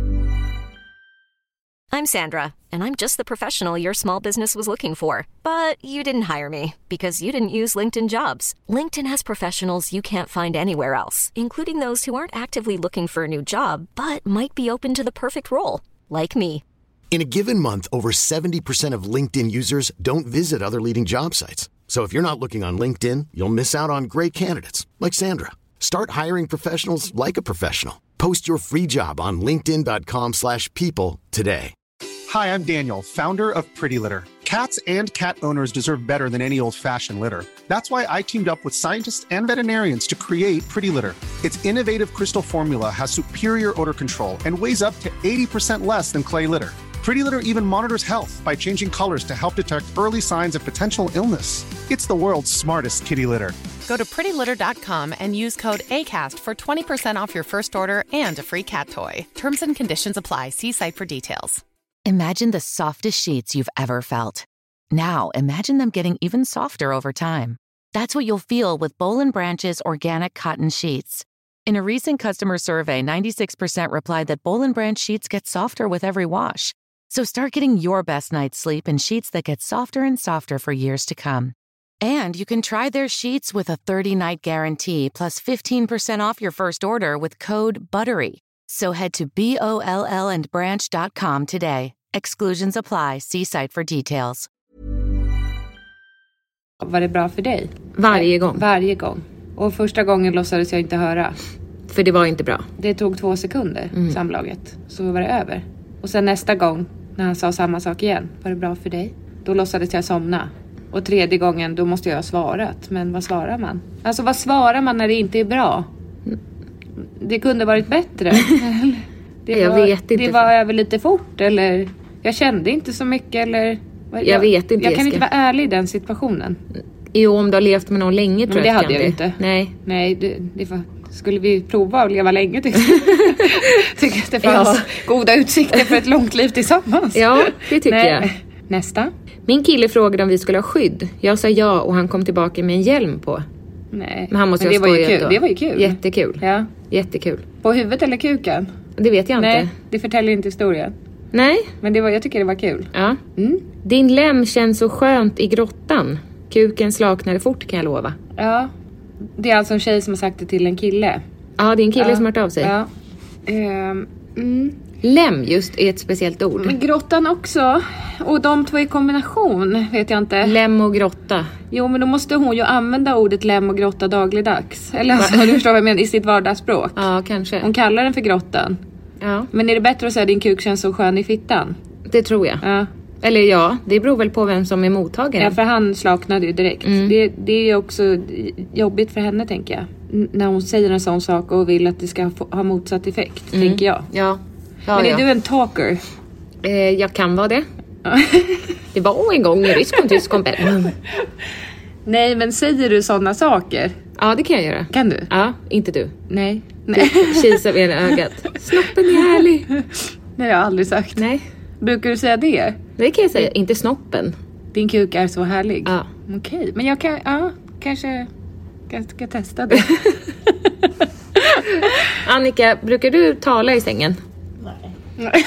I'm Sandra, and I'm just the professional your small business was looking for. But you didn't hire me because you didn't use LinkedIn Jobs. LinkedIn has professionals you can't find anywhere else, including those who aren't actively looking for a new job, but might be open to the perfect role, like me. In a given month, over seventy percent of LinkedIn users don't visit other leading job sites. So if you're not looking on LinkedIn, you'll miss out on great candidates like Sandra. Start hiring professionals like a professional. Post your free job on linkedin.com slash people today. Hi, I'm Daniel, founder of Pretty Litter. Cats and cat owners deserve better than any old-fashioned litter. That's why I teamed up with scientists and veterinarians to create Pretty Litter. Its innovative crystal formula has superior odor control and weighs up to eighty percent less than clay litter. Pretty Litter even monitors health by changing colors to help detect early signs of potential illness. It's the world's smartest kitty litter. Go to pretty litter dot com and use code ACAST for twenty percent off your first order and a free cat toy. Terms and conditions apply. See site for details. Imagine the softest sheets you've ever felt. Now, imagine them getting even softer over time. That's what you'll feel with Boll and Branch's organic cotton sheets. In a recent customer survey, ninety-six percent replied that Boll and Branch sheets get softer with every wash. So start getting your best night's sleep in sheets that get softer and softer for years to come. And you can try their sheets with a thirty-night guarantee plus fifteen percent off your first order with code BUTTERY. So head to B O L L and branch dot com today. Exclusions apply. See site for details. Var det bra för dig? Varje gång. Varje gång. Och första gången låtsades jag inte höra. För det var inte bra. Det tog två sekunder, mm. samlaget. Så var det över. Och sen nästa gång, när han sa samma sak igen. Var det bra för dig? Då låtsades jag somna. Och tredje gången, då måste jag ha svarat. Men vad svarar man? Alltså, vad svarar man när det inte är bra? Det kunde varit bättre. det jag var, vet inte. Det var över lite fort, eller... Jag kände inte så mycket, eller... Jag, jag vet inte. Jag kan inte vara ärlig i den situationen. Jo, om du har levt med någon länge, tror men jag. Det hade jag det. inte. Nej. Nej, det, det var... Skulle vi prova att leva länge, tycker jag. Tycker att det fanns ja. goda utsikter för ett långt liv tillsammans. Ja, det tycker Nej. jag. Nästa. Min kille frågade om vi skulle ha skydd. Jag sa ja och han kom tillbaka med en hjälm på. Nej, men han måste men det, ha var ju kul. Då. det var ju kul. Jättekul. Ja. Jättekul. På huvudet eller kuken? Det vet jag Nej, inte. det förtäljer inte historien. Nej. Men det var, jag tycker det var kul. Ja. Mm. Din lem känns så skönt i grottan. Kuken slaknade fort, kan jag lova. Ja. Det är alltså en tjej som har sagt det till en kille. Ja, det är en kille ja. som har hört av sig. Ja. Um, mm. Lem just är ett speciellt ord. Men grottan också. Och de två i kombination, vet jag inte. Lem och grotta. Jo, men då måste hon ju använda ordet lem och grotta dagligdags. Eller alltså, du förstår vad jag menar, i sitt vardagsspråk. Ja, kanske. Hon kallar den för grottan. Ja. Men är det bättre att säga din kuk känns så skön i fittan? Det tror jag. Ja. Eller ja, det beror väl på vem som är mottagare. Ja, för han slaknade ju direkt. Mm. Det, det är ju också jobbigt för henne, tänker jag. N- när hon säger en sån sak och vill att det ska få, ha motsatt effekt, mm. tänker jag. Ja. Ja, men är ja. du en talker? Eh, jag kan vara det. Det var en gång i ryskon tyskon. Nej, men säger du sådana saker? Ja, det kan jag göra. Kan du? Ja, inte du. Nej. Nej. Kisa vid ena ögat. Snoppen är härlig. Det har jag aldrig sagt. Nej. Brukar du säga det? Det kan jag säga, det... inte snoppen. Din kuk är så härlig? Ja. Okej, men jag kan, ja, kanske jag ska testa det. Annika, brukar du tala i sängen? Nej.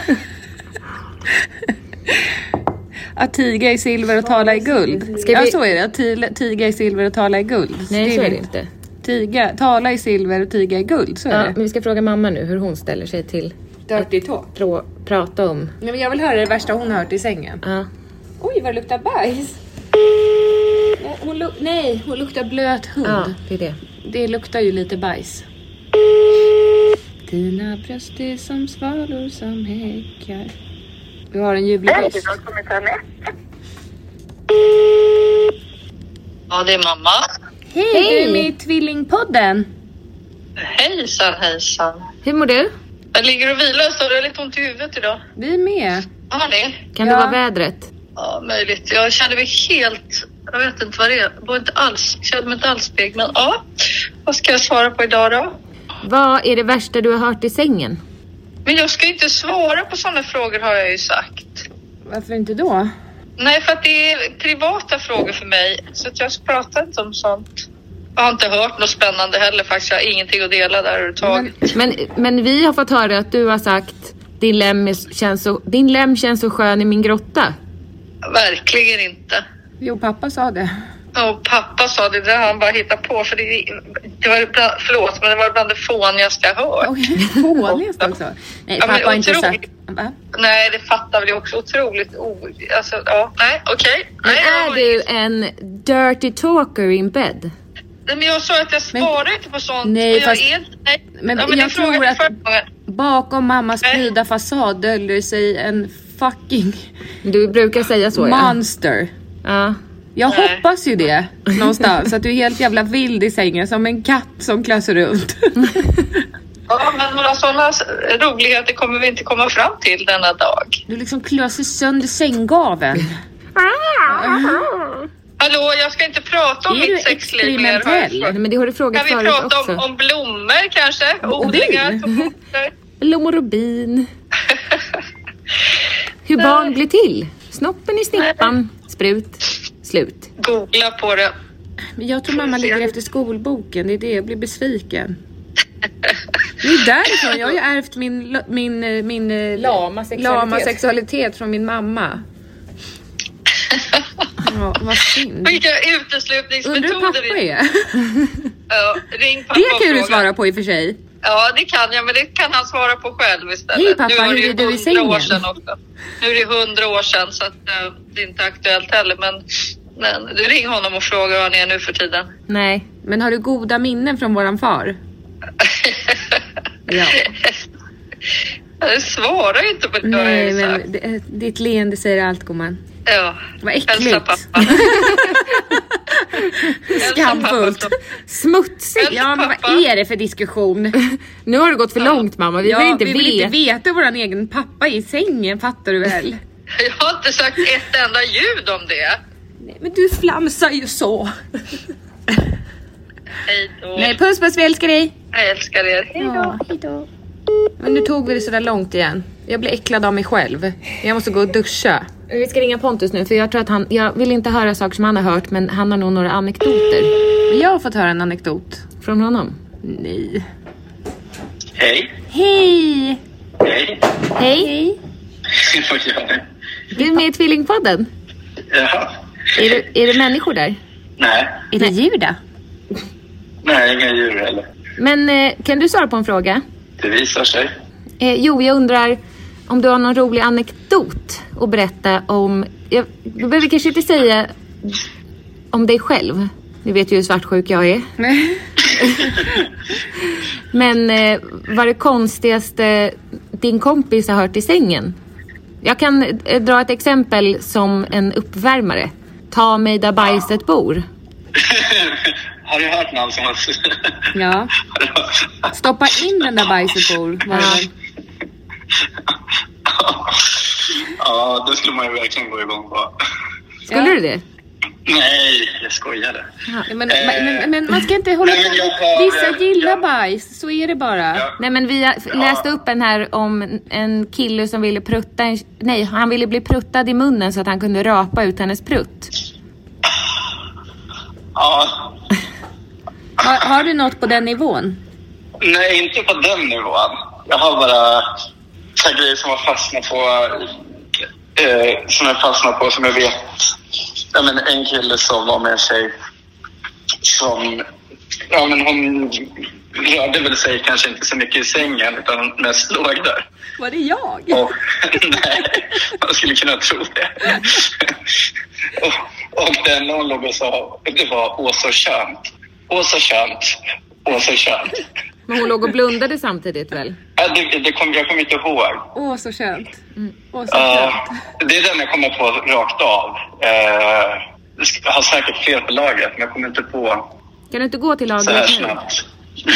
Att tiga i silver och tala i guld. Ska vi... Ja, så är det. Att tiga i silver och tala i guld. Nej, det så är det inte. Tiga, tala i silver och tiga i guld, så är ja, det. Men vi ska fråga mamma nu hur hon ställer sig till Dirty talk. Pra- prata om. Nej, men jag vill höra det värsta hon har hört i sängen. Ja. Oj, vad det luktar bajs. Hon lu- nej, hon luktar blöt hund. Ja, det är det. Det luktar ju lite bajs. Dina bröst är som svalor som häckar. Vi har en ljuvlig röst. Ja, det är mamma. Hej, Hej. Du är med i Tvillingpodden. Hejsan, hejsan. Hur mår du? Jag ligger och vilar så du har lite ont i huvudet idag. Vi är med. Ja, det. Kan ja. det vara vädret? Ja, möjligt. Jag kände mig helt... Jag vet inte vad det är. Jag var inte alls, kände mig inte alls pigg. Men ja, vad ska jag svara på idag då? Vad är det värsta du har hört i sängen? Men jag ska inte svara på sådana frågor, har jag ju sagt. Varför inte då? Nej, för att det är privata frågor för mig. Så att jag pratar inte om sånt. Jag har inte hört något spännande heller faktiskt. Jag har ingenting att dela där överhuvudtaget. Men, men, men vi har fått höra att du har sagt din lem, känns så, din lem känns så skön i min grotta. Verkligen inte. Jo, pappa sa det. Och pappa sa det, där han bara hittar på. För det, det var bland, förlåt, men det var bland det fånigaste jag hört. Okej, fånigaste också. Nej, pappa ja, har inte sagt. Va? Nej, det fattar väl jag också. Otroligt o... Alltså, ja, nej, okej. Okay. Men är du en dirty talker in bed? Men jag sa att jag sparar men, inte på sånt. Nej, jag fast, är, nej. Men, ja, men jag tror att bakom mammas pryda fasad döljer sig en fucking... Du brukar säga så, monster. Ja. ja. Jag nej. hoppas ju det någonstans. Att du är helt jävla vild i sängen som en katt som klöser runt. Ja, men några sådana roligheter kommer vi inte komma fram till denna dag. Du liksom klöser sönder sänggaven. Hallå, jag ska inte prata om är mitt sexliv mer. Nej, men det har du frågat kan vi prata om, om blommor kanske? Odlingar, blommor och bin. Hur barn blir till. Snoppen i snippan. Sprut. Slut. Googla på det. Jag tror mamma ligger efter skolboken. Det är det, jag blir besviken. Det är därifrån. Jag har ju ärvt min, min, min lama sexualitet. lama sexualitet från min mamma. Ja, vad synd. Vilka uteslutningsmetoder. Undrar pappa är? Ja, ring pappa. Det kan du svara på i och för sig. Ja, det kan jag, men det kan han svara på själv istället. Hej pappa, hur är du i sängen? År sedan också. Nu är det hundra år sedan så att, uh, det är inte aktuellt heller. Men, men du ring honom och fråga hur han är nu för tiden. Nej, men har du goda minnen från våran far? Ja. Jag svarar ju inte på det. Nej, men det, ditt leende säger allt, gumman. Ja. Vad äckligt. Hälsa pappa. Skamfullt. Smutsigt. Ja, men vad är det för diskussion? Nu har det gått för ja. långt, mamma. Vi ja, vill inte vi vill inte veta våran egen pappa i sängen, fattar du väl? Jag har inte sagt ett enda ljud om det. Nej, men du flamsar ju så. Hej då. Nej, puss puss, vi älskar dig. Jag älskar er. Hej då. Ja, hej då. Men nu tog vi det sådär långt igen. Jag blir äcklad av mig själv. Jag måste gå och duscha. Vi ska ringa Pontus nu, för jag tror att han... Jag vill inte höra saker som han har hört, men han har nog några anekdoter. Jag har fått höra en anekdot. Från honom? Nej. Hej. Hej. Hej. Hej. Vad gör ni? Du är med i Tvillingpodden. Jaha. Är det, är det människor där? Nej. Är det djur då? Nej, inga djur heller. Men eh, kan du svara på en fråga? Det visar sig. Eh, jo, jag undrar om du har någon rolig anekdot att berätta om... Jag, du behöver kanske inte säga om dig själv. Du vet ju hur svartsjuk jag är. Men eh, vad det konstigaste din kompis har hört i sängen? Jag kan eh, dra ett exempel som en uppvärmare. Ta mig där bajset bor. Har du hört någon som har... Ja. Stoppa in den där bajset bor. Var det? Ja, det skulle man ju verkligen gå igång på. Skulle ja. du det? Nej, jag skojade. Ja, men, eh, men, men man ska inte hålla på. Vissa gillar ja. bajs, så är det bara. Ja. Nej, men vi läste upp en här om en kille som ville prutta. En, nej, han ville bli pruttad i munnen så att han kunde rapa ut hennes prutt. Ja. Har, har du något på den nivån? Nej, inte på den nivån. Jag har bara så grejer som har fastnat på eh, som jag fastnat på som jag vet. Jag menar, en kille som var med en tjej som ja, men hon rörde väl sig kanske inte så mycket i sängen utan mest låg där. Var det jag? Och, nej, man skulle kunna tro det. och, och den hon låg och sa, det var åh så skönt. Åh så skönt. Åh så skönt. Men hon låg och blundade samtidigt väl? Ja, det, det kom, jag kommer inte ihåg. Åh så skönt. Mm. Åh så uh, skönt. Det är den jag kommer på rakt av. Uh, jag har säkert fler på lagret, men jag kommer inte på. Kan du inte gå till lagret så här snabbt?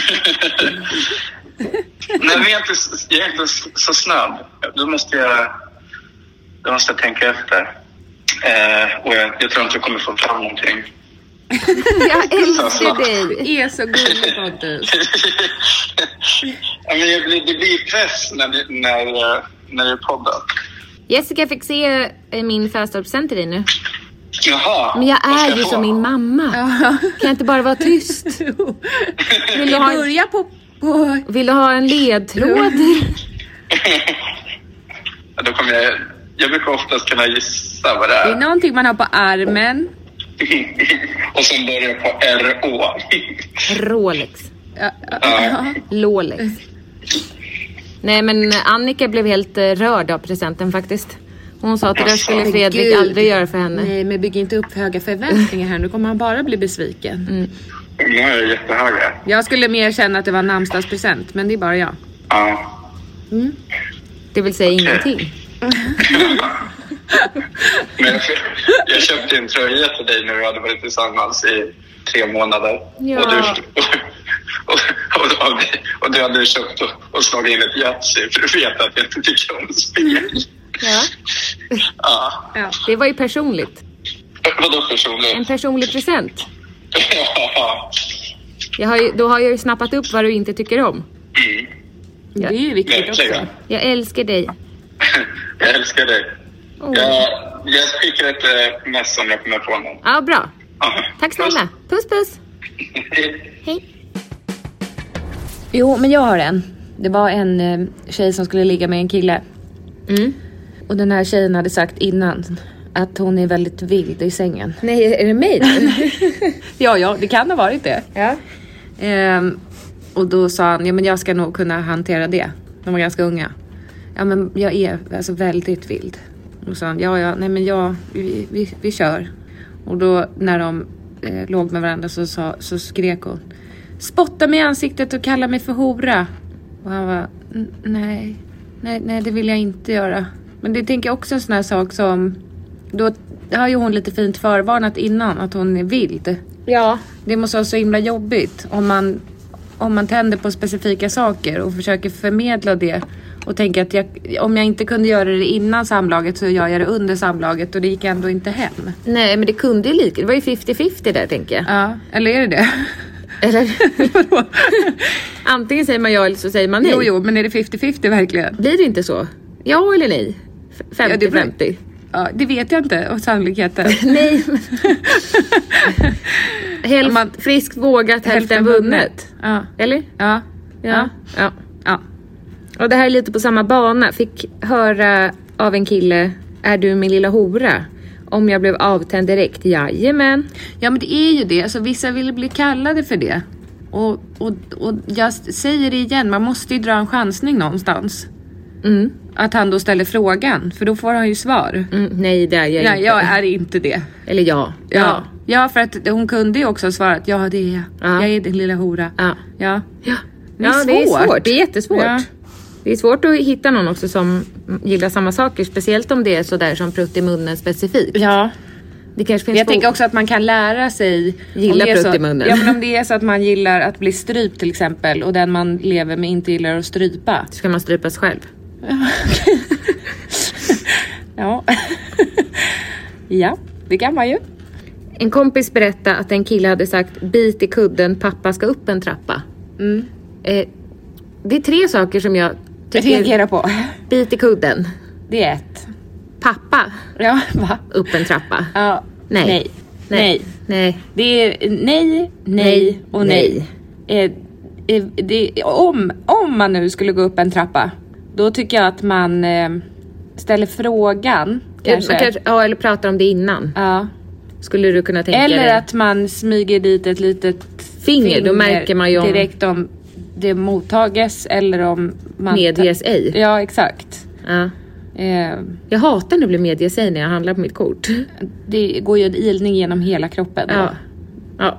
Nej, jag är inte, jag är inte så snabb. Då måste jag, då måste jag tänka efter. Uh, och jag, jag tror inte jag kommer få fram någonting. Jag älskar dig. Du är så gullig, Pontus. Ja, men det blir, det blir press när, när, när det är poddat. Jessica fick se min födelsedagspresent till dig nu. Jaha. Men jag är ju som min mamma. Ja. Kan jag inte bara vara tyst? Vill du ha en... börja på, på... Vill du ha en ledtråd? Ja, då kommer jag... Jag brukar oftast kunna gissa vad det är. Det är någonting man har på armen. Och sen börjar på R O. Rolex. Ja, ja. Lolex. Nej, men Annika blev helt rörd av presenten faktiskt. Hon sa att det där skulle Fredrik aldrig göra för henne. Nej, men bygg inte upp höga förväntningar här. Nu kommer han bara bli besviken. Mm. Nu är jag jättehöga. Jag skulle mer känna att det var namnsdagspresent, men det är bara jag. Ja. Mm. Det vill säga okay. ingenting. Men jag, jag köpte en tröja till dig när vi hade varit tillsammans i tre månader. Ja. Och, du, och, och, och, och, och du hade köpt och, och slagit in ett Yatzy för du vet att jag inte tycker om spel. Ja. Ja. Ja. Det var ju personligt. Vadå personligt? En personlig present. Ja. Jag har ju, då har jag ju snappat upp vad du inte tycker om. Mm. Det är ju viktigt också. Jag älskar dig. Jag älskar dig. Oh. Jag, jag skickar ett äh, mess om jag kommer på någon. Ja, bra. Aha. Tack snälla. Puss, puss. Hej. Jo, men jag har en. Det var en eh, tjej som skulle ligga med en kille. Mm. Och den här tjejen hade sagt innan att hon är väldigt vild i sängen. Nej, är det mig? ja, ja, det kan ha varit det. Ja. Ehm, och då sa han, ja men jag ska nog kunna hantera det. De var ganska unga. Ja men jag är alltså väldigt vild. Och sa han, ja ja, nej men jag, vi, vi, vi kör. Och då när de eh, låg med varandra så, sa, så skrek hon, spotta mig i ansiktet och kalla mig för hora. Och han var, nej, nej, nej det vill jag inte göra. Men det tänker jag också en sån här sak som, då har ju hon lite fint förvarnat innan att hon är vild. Ja. Det måste vara så himla jobbigt om man, om man tänder på specifika saker och försöker förmedla det. Och tänker att jag, om jag inte kunde göra det innan samlaget så gör jag det under samlaget och det gick ändå inte hem. Nej, men det kunde ju lika. Det var ju femtio femtio där, tänker jag. Ja, eller är det det? Eller? Antingen säger man ja eller så säger man nej. Jo, jo, men är det femtio femtio verkligen? Blir det inte så? Ja eller nej? femtio femtio. Ja, det vet jag inte av sannolikheten. Nej. Hälft, man, friskt vågat, hälften vunnet. Ja. Eller? Ja. Ja. Ja. Ja. Och det här är lite på samma bana. Fick höra av en kille, är du min lilla hora? Om jag blev avtänd direkt, jajamän. Ja, men det är ju det. Alltså, vissa vill bli kallade för det. Och, och, och jag säger det igen, man måste ju dra en chansning någonstans. Mm. Att han då ställer frågan, för då får han ju svar. Mm, nej, det är jag ja, inte. Jag är inte det. Eller ja. Ja, ja. ja för att hon kunde ju också ha svarat, ja det är jag. Ja. Jag är din lilla hora. Ja. Ja, ja. Det är, ja, det är svårt. Det är jättesvårt. Ja. Det är svårt att hitta någon också som gillar samma saker. Speciellt om det är sådär som prutt i munnen specifikt. Ja. Det kanske finns jag tänker också att man kan lära sig gilla prutt så, i munnen. Ja, men om det är så att man gillar att bli strypt till exempel och den man lever med inte gillar att strypa. Så ska man strypas själv. Ja. Ja, det kan man ju. En kompis berättade att en kille hade sagt bit i kudden, pappa ska upp en trappa. Mm. Eh, det är tre saker som jag tycker... reagerar på. Bit i kudden. Det är ett. Pappa. Ja, va? Upp en trappa. Ja. Nej. Nej. Nej. Nej. Nej. Det är nej, nej och nej. nej. Eh, eh, det, om, om man nu skulle gå upp en trappa, då tycker jag att man eh, ställer frågan. Kanske. Ja, kanske. Ja, eller pratar om det innan. Ja. Skulle du kunna tänka Eller dig? att man smyger dit ett litet finger. finger då märker man ju om... direkt om det mottages eller om man... Medges ej. Ja, exakt. Ja. Eh, jag hatar när det blir medges ej när jag handlar på mitt kort. Det går ju en ilning genom hela kroppen. Ja. Ja.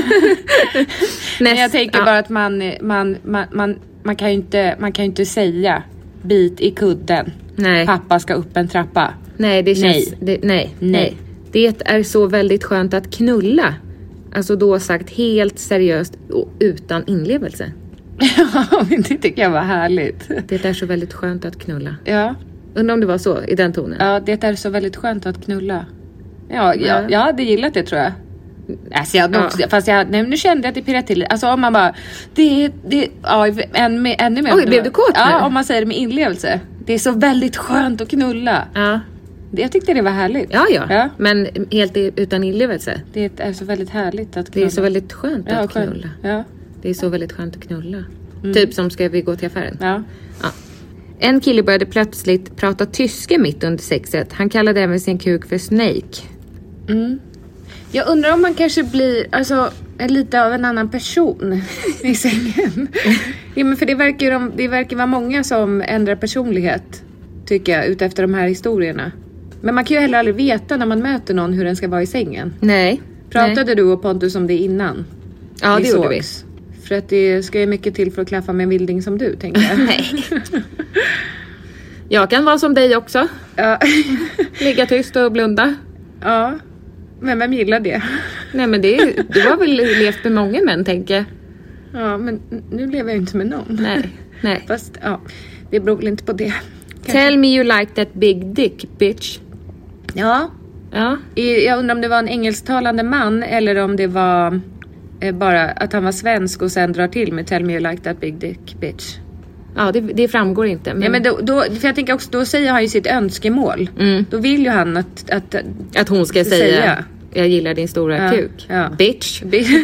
Men jag tänker ja. bara att man, man, man, man, man kan ju inte, man kan ju inte säga bit i kudden. Nej. Pappa ska upp en trappa. Nej, det känns... Nej. Det, nej. nej. nej. Det är så väldigt skönt att knulla. Alltså då sagt helt seriöst och utan inlevelse. Ja, det tycker jag var härligt. Det är så väldigt skönt att knulla. Ja. Undrar om det var så i den tonen. Ja, det är så väldigt skönt att knulla. Ja, ja. jag hade gillat det tror jag. Alltså jag också, ja. Fast jag, nej, nu kände jag att det pirrade till. Alltså om man bara, det, det, ja, än, med, ännu mer. Oj, blev du kåt nu? Ja, om man säger det med inlevelse. Det är så väldigt skönt att knulla. Ja. Jag tyckte det var härligt. Ja, ja, ja. Men helt utan inlevelse. Det är så väldigt härligt att knulla. knulla. Det är så väldigt skönt ja, att knulla. Ja. Det är så väldigt skönt att knulla. Mm. Typ som ska vi gå till affären. Ja. Ja. En kille började plötsligt prata tyska mitt under sexet. Han kallade även sin kuk för Snake. Mm. Jag undrar om man kanske blir alltså, lite av en annan person i sängen. Ja, men för det verkar, det verkar vara många som ändrar personlighet, tycker jag, utefter de här historierna. Men man kan ju heller aldrig veta när man möter någon hur den ska vara i sängen. Nej. Pratade Nej. du och Pontus om det innan? Ja, det vi gjorde sågs. vi. För att det ska ju mycket till för att klaffa med en vilding som du, tänker jag. Nej. Jag kan vara som dig också. Ja. Ligga tyst och blunda. Ja, men vem gillar det? Nej, men det, du har väl levt med många män, tänker jag. Ja, men nu lever jag inte med någon. Nej, nej. Fast, ja, det beror väl inte på det. Kanske. Tell me you like that big dick, bitch. Ja. Ja. Jag undrar om det var en engelsktalande man eller om det var eh, bara att han var svensk och sen drar till med Tell me you like that big dick, bitch. Ja, det, det framgår inte. Men... Ja, men då, då, för jag tänker också, då säger han ju sitt önskemål. Mm. Då vill ju han att... Att, att hon ska säga, säga, jag gillar din stora ja, kuk. Ja. Bitch.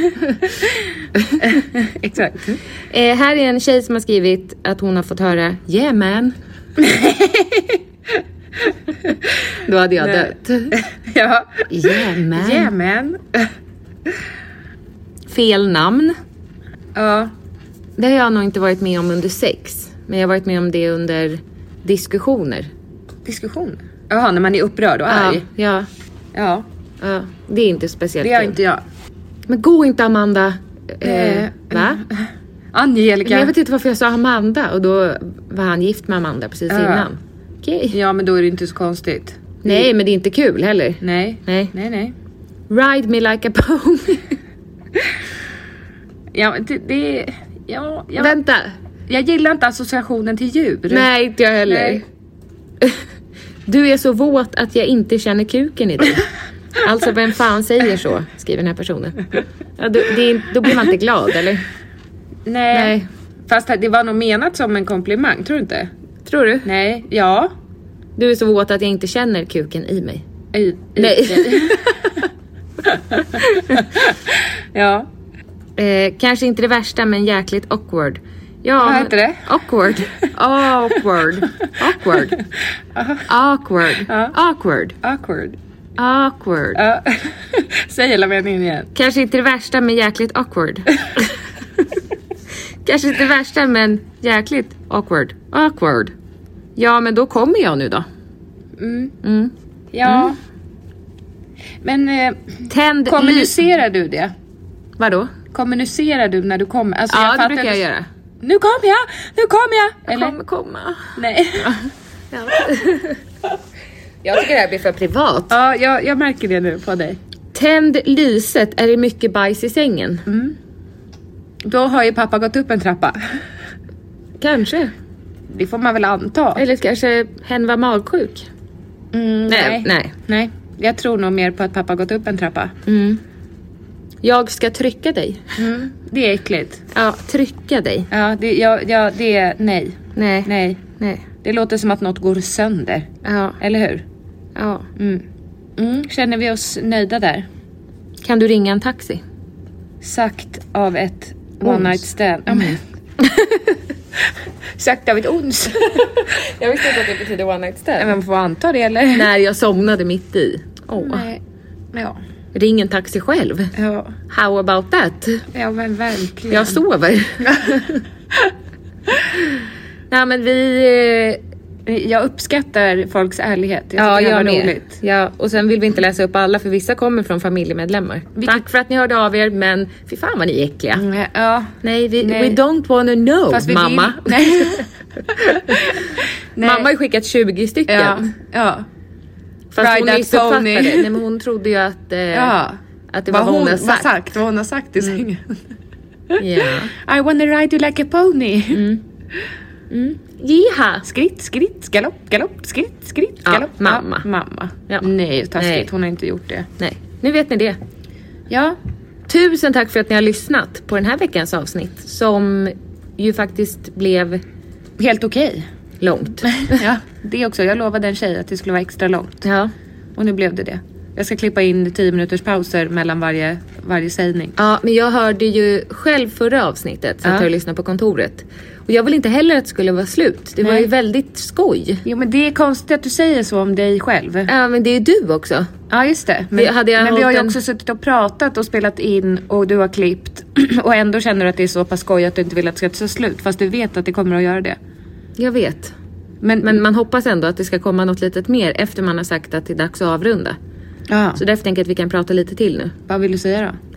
Exakt. Eh, här är en tjej som har skrivit att hon har fått höra, yeah man. Då hade jag dött. Ja. Yeah man. Yeah man. Fel namn. Ja. Det har jag nog inte varit med om under sex. Men jag har varit med om det under diskussioner. Diskussioner? Jaha, när man är upprörd och arg. Ja. Ja. Ja. Det är inte speciellt. Det är kul. inte jag. Men gå inte, Amanda. Eh, eh, va? Angelica. Men jag vet inte varför jag sa Amanda. Och då var han gift med Amanda precis ja. innan. Okej. Okay. Ja, men då är det inte så konstigt. Nej, men det är inte kul heller. Nej. Nej. Nej, nej. Ride me like a pony. Ja, det... det ja, ja. Vänta. Jag gillar inte associationen till djur. Nej, inte jag heller. Nej. Du är så våt att jag inte känner kuken i dig. Alltså, vem fan säger så? Skriver den här personen. Ja, då, det är, då blir man inte glad, eller? Nej. Nej. Fast det var nog menat som en komplimang, tror du inte? Tror du? Nej, ja. Du är så våt att jag inte känner kuken i mig. I, i Nej. Ja. Eh, kanske inte det värsta, men jäkligt awkward. Ja, vad heter det? Awkward. Awkward. Awkward. Awkward. Ja. Awkward. Awkward. Awkward. Ja. Säg hela meningen igen. Kanske inte det värsta, men jäkligt awkward. Kanske inte det värsta, men jäkligt awkward. Awkward. Ja, men då kommer jag nu då. Mm. Mm. Ja. Mm. Men eh, Tänd kommunicerar du det? Vadå? Kommunicerar du när du kommer? Alltså, ja, jag det brukar jag göra. Nu kommer jag! Nu kommer jag! Eller? Jag kommer komma. Nej. Ja. Jag tycker det här blir för privat. Ja, jag, jag märker det nu på dig. Tänd lyset. Är det mycket bajs i sängen? Mm. Då har ju pappa gått upp en trappa. Kanske. Det får man väl anta. Eller kanske hen var magsjuk. Mm, nej. nej. Nej. Nej. Jag tror nog mer på att pappa gått upp en trappa. Mm. Jag ska trycka dig. Mm. Det är äckligt. Ja, trycka dig. Ja, det, ja, ja, det är nej. Nej. Nej. Nej. Det låter som att något går sönder. Ja. Eller hur? Ja. Mm. Mm. Känner vi oss nöjda där? Kan du ringa en taxi? Sagt av ett one night stand. Mm. Sagt av ett ons. Jag visste inte att det betyder one night stand. Men man får anta det, eller? När jag somnade mitt i. Oh. Nej. Ja. Ring en taxi själv. Ja. How about that? Ja, men verkligen. Jag sover. Nej, men vi... Jag uppskattar folks ärlighet. Jag ja, jag jag var med. Roligt. Ja, och sen vill vi inte läsa upp alla, för vissa kommer från familjemedlemmar. Vilket... Tack för att ni hörde av er, men fy fan vad ni är äckliga. Mm, ja. Nej, vi, Nej. we don't wanna know, fast vi mamma. Vill... Nej. Nej. Mamma har skickat tjugo stycken. Ja, ja. Fast Ride hon missuppfattade. Nej, men hon trodde ju att, eh, ja. att det var vad hon, hon har sagt. sagt. Vad hon har sagt i sängen. Yeah. I wanna ride you like a pony. Mm. Mm. Jiha. Skritt, skritt, galopp, galopp, skritt, skritt, ja, galopp. mamma. Ja, mamma. Ja. Nej, taskigt. Nej. Hon har inte gjort det. Nej, nu vet ni det. Ja. Tusen tack för att ni har lyssnat på den här veckans avsnitt. Som ju faktiskt blev... helt okej. Okay. Långt. Ja, det också. Jag lovade en tjej att det skulle vara extra långt. Ja. Och nu blev det det. Jag ska klippa in tio minuters pauser mellan varje, varje sägning. Ja, men jag hörde ju själv förra avsnittet. Så ja. att jag lyssnade på kontoret. Och jag vill inte heller att det skulle vara slut. Det Nej. var ju väldigt skoj. Jo, men det är konstigt att du säger så om dig själv. Ja, men det är ju du också. Ja, just det. Men, det, hade jag men vi har ju en... också suttit och pratat och spelat in. Och du har klippt. Och ändå känner du att det är så pass skoj att du inte vill att det ska ta slut. Fast du vet att det kommer att göra det. Jag vet. Men, men man hoppas ändå att det ska komma något litet mer. Efter man har sagt att det är dags att avrunda. Ja. Så därför tänker jag att vi kan prata lite till nu. Vad vill du säga då?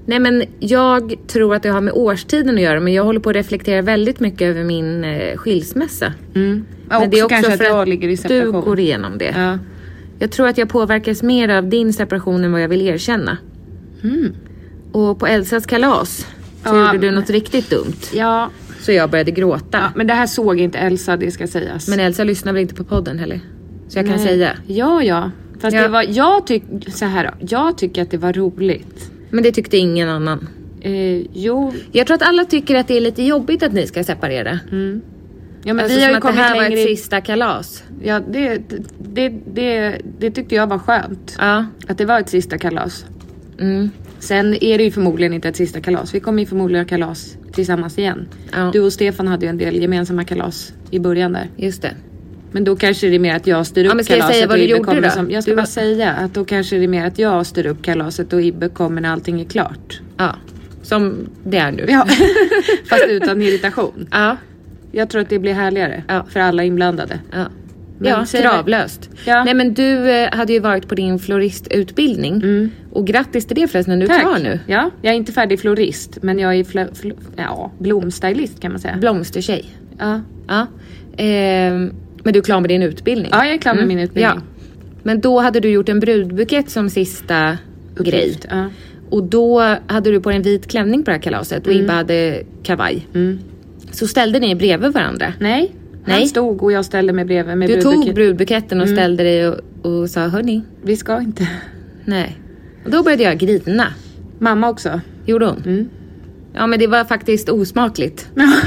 Nej, men jag tror att det har med årstiden att göra. Men jag håller på att reflektera väldigt mycket över min eh, skilsmässa. Mm. Ja, men det är också kanske för att, att ligger i separation. Du går igenom det. Ja. Jag tror att jag påverkas mer av din separation än vad jag vill erkänna. Mm. Och på Elsas kalas så ja, gjorde du något riktigt dumt. Ja. Så jag började gråta. Ja, men det här såg inte Elsa, det ska sägas. Men Elsa lyssnar väl inte på podden heller? Så jag Nej. kan säga. Ja, ja. Fast ja. det var, jag, tyck, så här då, jag tycker att det var roligt. Men det tyckte ingen annan. Eh, jo. Jag tror att alla tycker att det är lite jobbigt att ni ska separera. Mm. Ja, men alltså vi har som ju att kommit det här var längre ett i... sista kalas. Ja, det, det, det, det tyckte jag var skönt. Ja. Att det var ett sista kalas. Mm. Sen är det ju förmodligen inte ett sista kalas. Vi kommer ju förmodligen ha kalas tillsammans igen. Ja. Du och Stefan hade ju en del gemensamma kalas i början där. Just det. Men då kanske det är mer att jag styr upp ja, men ska kalaset. Jag säga vad och du Ibbe gjorde då? Som, jag ska du bara var... säga att då kanske det är mer att jag styr upp kalaset och Ibbe kommer när allting är klart. Ja, som det är nu. Ja, fast utan irritation. Ja. Jag tror att det blir härligare ja. för alla inblandade. Ja, men ja kravlöst. Ja. Nej, men du eh, hade ju varit på din floristutbildning. Mm. Och grattis till det förresten, du Tack. tar nu. Ja, jag är inte färdig florist, men jag är fl- fl- ja, blomstylist kan man säga. Blomstertjej. Ja. Ja. Eh, men du är klar med din utbildning? Ja, jag är klar med mm. min utbildning. Ja. Men då hade du gjort en brudbukett som sista Uppgift, grej. Ja. Och då hade du på en vit klänning på det här kalaset. Och mm. Ibba hade kavaj. Mm. Så ställde ni bredvid varandra? Nej. Han Nej. stod och jag ställde mig bredvid med du brudbuket. tog brudbuketten och mm. ställde dig och, och sa, hörni. Vi ska inte. Nej. Och då började jag grina. Mamma också. Gjorde hon? Mm. Ja, men det var faktiskt osmakligt.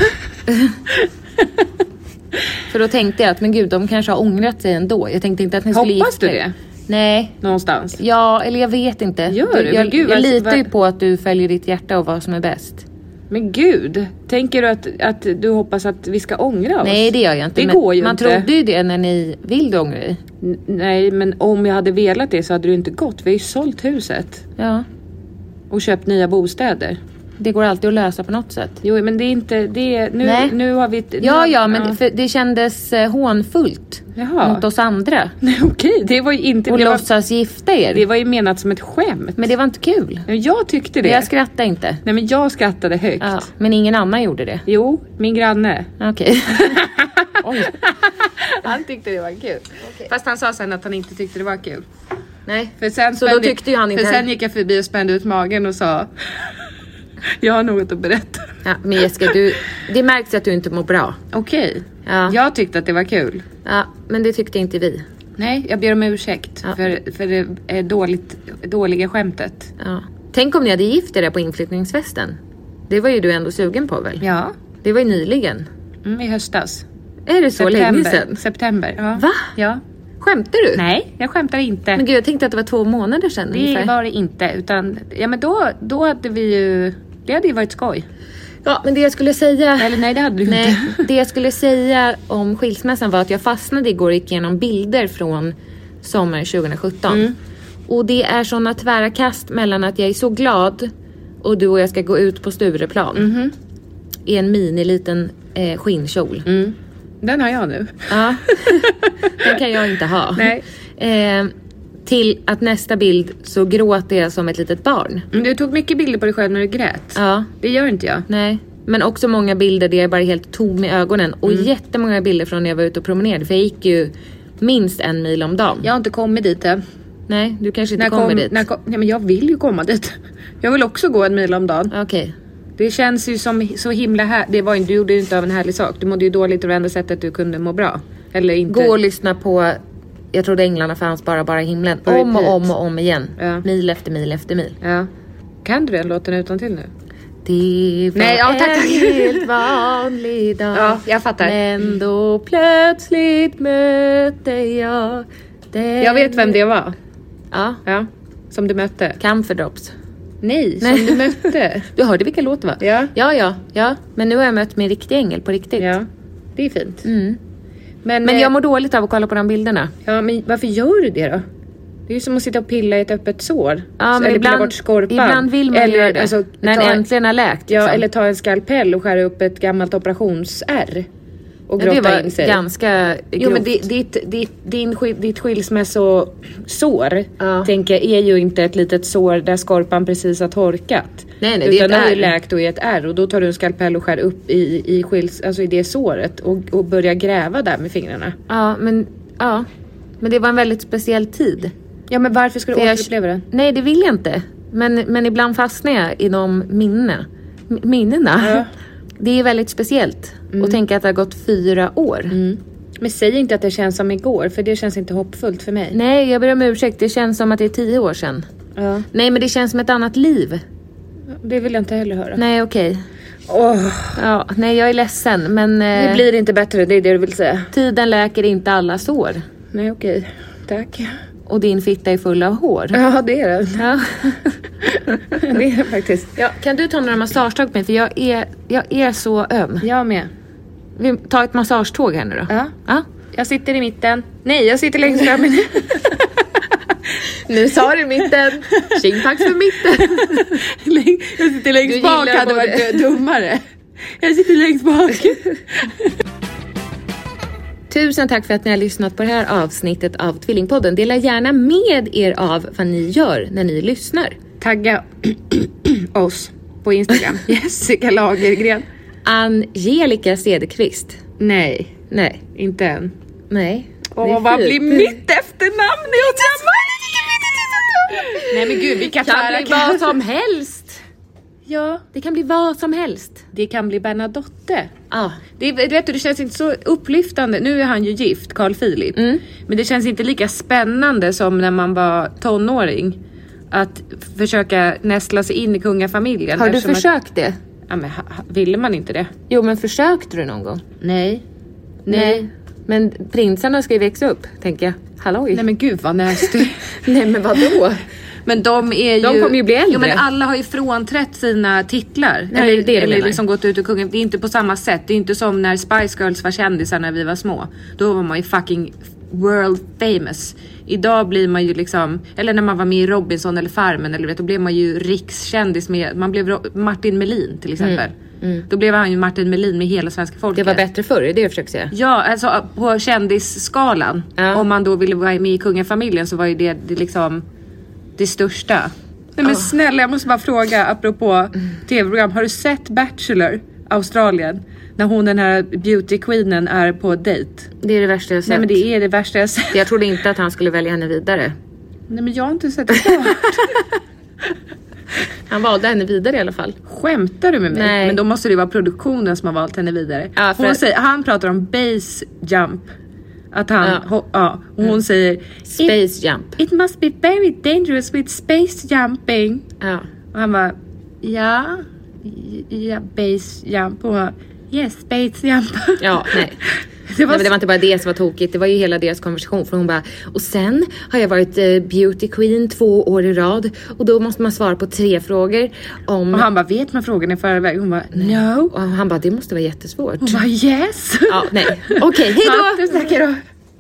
För då tänkte jag att, men gud, de kanske har ångrat sig ändå. Jag tänkte inte att ni skulle Hoppas gifta du det? Nej. Någonstans? Ja, eller jag vet inte. Gör du? Jag, Gud, jag vad, litar ju vad... på att du följer ditt hjärta och vad som är bäst. Men gud, tänker du att, att du hoppas att vi ska ångra oss? Nej, det gör jag inte. Det men går ju man inte. trodde ju det när ni vill ångra dig. N- nej, men om jag hade velat det så hade det inte gått. Vi har ju sålt huset. Ja. Och köpt nya bostäder. Det går alltid att lösa på något sätt. Jo, men det är inte... Det är, nu, Nej. nu har vi... Nu ja, har, ja, men ja. För det kändes eh, hånfullt. Jaha. Mot oss andra. Nej, okej. Det var ju inte... Och det låtsas var, gifta er. Det var ju menat som ett skämt. Men det var inte kul. Jag tyckte det. Jag skrattade inte. Nej, men jag skrattade högt. Ja, men ingen annan gjorde det. Jo, min granne. Okej. Oj. Han tyckte det var kul. Okay. Fast han sa sen att han inte tyckte det var kul. Nej. För sen så då tyckte ju han inte... För sen gick jag förbi och spände ut magen och sa... Jag har något att berätta. Ja, men Jessica, du, det märks att du inte mår bra. Okej. Okay. Ja. Jag tyckte att det var kul. Ja, men det tyckte inte vi. Nej, jag ber om ursäkt ja. för, för det är dåligt, dåliga skämtet. Ja. Tänk om ni hade gift er på inflyttningsfesten. Det var ju du ändå sugen på väl? Ja. Det var ju nyligen. Mm, i höstas. Är det så September. länge sedan? September, ja. Va? Ja. Skämtar du? Nej, jag skämtar inte. Men gud, jag tänkte att det var två månader sedan. Det ungefär. var det inte, utan... Ja, men då, då hade vi ju... Det hade ju varit skoj. Ja, men det jag skulle säga... Eller nej, det hade du nej, inte. Det jag skulle säga om skilsmässan var att jag fastnade igår och gick igenom bilder från sommaren tjugo sjutton. Mm. Och det är såna tvära kast mellan att jag är så glad och du och jag ska gå ut på Stureplan. Mm-hmm. I en mini liten eh, skinnkjol. Mm. Den har jag nu. Ja, den kan jag inte ha. Nej. Eh, till att nästa bild så gråter jag som ett litet barn. Men du tog mycket bilder på dig själv när du grät. Ja. Det gör inte jag. Nej. Men också många bilder där jag bara är helt tom i ögonen. Och mm. jättemånga bilder från när jag var ute och promenerade. För jag gick ju minst en mil om dagen. Jag har inte kommit dit än. Nej, du kanske inte när kommer kom, dit. När kom, nej, men jag vill ju komma dit. Jag vill också gå en mil om dagen. Okej. Okay. Det känns ju som så himla här. Det var, du gjorde ju inte av en härlig sak. Du mådde ju dåligt och det enda sättet du kunde må bra. Eller inte. Gå och lyssna på... Jag trodde änglarna fanns bara bara i himlen. Om och om och om igen. Ja. Mil efter mil efter mil. Ja. Kan du den låten utan till nu? Det var Nej, ja, tack, tack. en helt vanlig dag. Ja, jag fattar. Men då plötsligt mötte jag den... Jag vet vem det var. Ja. Ja. Som du mötte. Camphor Drops. Nej, som Nej. du mötte. Du hörde vilka låt det var? Ja. Ja, ja, ja. Men nu har jag mött min riktiga ängel på riktigt. Ja, det är fint. Mm. Men, men eh, jag mår dåligt av att kolla på de bilderna. Ja, men varför gör du det då? Det är ju som att sitta och pilla i ett öppet sår. Ja, men eller ibland, pilla bort skorpan. Ibland vill man eller, göra det. Alltså, när ta, den äntligen har läkt. Ja, liksom. eller ta en skalpell och skära upp ett gammalt operationsärr. och ja, grotta det var in sig. Ganska jo, men grovt. ditt, ditt, din, ditt skilsmässosår Ja. tänker jag, är ju inte ett litet sår där skorpan precis har torkat. Nej, nej, det är utan ett det är ärr. läkt och är ett ärr. Och då tar du en skalpell och skär upp i, i, skils, alltså i det såret och, och börjar gräva där med fingrarna. Ja, men, ja. men det var en väldigt speciell tid. Ja, men varför ska du För jag- återuppleva det? Nej, det vill jag inte. Men, men ibland fastnar jag i de minne, m- minnena. Ja. Det är väldigt speciellt. Mm. Och tänka att det har gått fyra år. Men säg inte att det känns som igår, för det känns inte hoppfullt för mig. Nej, jag ber om ursäkt. Det känns som att det är tio år sedan. Ja, Nej, men det känns som ett annat liv. det vill jag inte heller höra. Nej, okej. Åh, Ja, nej, jag är ledsen. Men det eh, blir inte bättre, det är det du vill säga. tiden läker inte alla sår. Nej, okej. Tack. Och din fitta är full av hår. Ja, det är det. Ja. Det är det faktiskt. Ja, kan du ta några massagetag på mig? För jag är, jag är så öm. Jag med. Vi tar ett massagetåg här nu då. Ja. Ja. Jag sitter i mitten. Nej, jag sitter längst fram. Nu sa du mitten. Tjingpax för mitten. Jag sitter längst Du bak, gillar hade både- varit dummare. Jag sitter längst bak. Tusen tack för att ni har lyssnat på det här avsnittet av Tvillingpodden. Dela gärna med er av vad ni gör när ni lyssnar. Tagga oss på Instagram. Jessica Lagergren. Angelica Cederqvist. Nej, Nej. inte än. Nej. Åh, Det är vad fint. blir mitt efternamn? Nej, men gud, vilka Det kan tvära bli vad som helst. Ja, Det kan bli vad som helst. det kan bli Bernadotte. Ja. Det, är- vet du, det känns inte så upplyftande. Nu är han ju gift, Carl Philip. Mm. Men det känns inte lika spännande som när man var tonåring. Att försöka nästla sig in i kungafamiljen. Har du Eftersom försökt att, det? ja, men, ha- ha- ville man inte det? Jo, men försökte du någon gång? Nej. Nej. Men prinsarna ska ju växa upp, tänker jag. Halloj. Nej men gud vad nasty. Nej, men vadå? Men de är ju... De kommer ju bli äldre. Jo, men alla har ju frånträtt sina titlar. Nej, eller det är det du eller menar. liksom gått ut ur kungen. Det är inte på samma sätt. Det är inte som när Spice Girls var kändisar när vi var små. Då var man ju fucking world famous. Idag blir man ju liksom... Eller när man var med i Robinson eller Farmen. Eller vet, då blev man ju rikskändis med... Man blev Ro- Martin Melin till exempel. Mm, mm. Då blev han ju Martin Melin med hela svenska folket. Det var bättre förr, det är det jag försöker säga. Ja, alltså på kändisskalan. Ja. Om man då ville vara med i kungafamiljen så var ju det, det liksom det största. Nej men Ja. snälla, jag måste bara fråga apropå tv-program. Har du sett Bachelor, Australien? När hon, den här beauty queenen, är på dejt. Det är det värsta jag sett. Nej men det är det värsta jag sett. Jag trodde inte att han skulle välja henne vidare. Nej men jag har inte sett det klart. Han valde henne vidare i alla fall. Skämtar du med mig? Nej. Men då måste det vara produktionen som har valt henne vidare. Ja, för hon att- säger, han pratar om base jump. Att han, Ja. ho, ja, och hon säger Space jump. It must be very dangerous with space jumping. Ja. Och han bara, ja, ja, base jump. Och hon bara, yes, space jump. Ja, nej. Det var, Nej, men det var inte bara det som var tokigt. Det var ju hela deras konversation. För hon bara, och sen har jag varit eh, beauty queen två år i rad. Och då måste man svara på tre frågor. Om... och han bara, vet man frågan i förväg? Hon bara, no. Och han bara, det måste vara jättesvårt. Hon bara, yes. Ja, nej. Okej, hej Ja, då! tusen tack, hej då.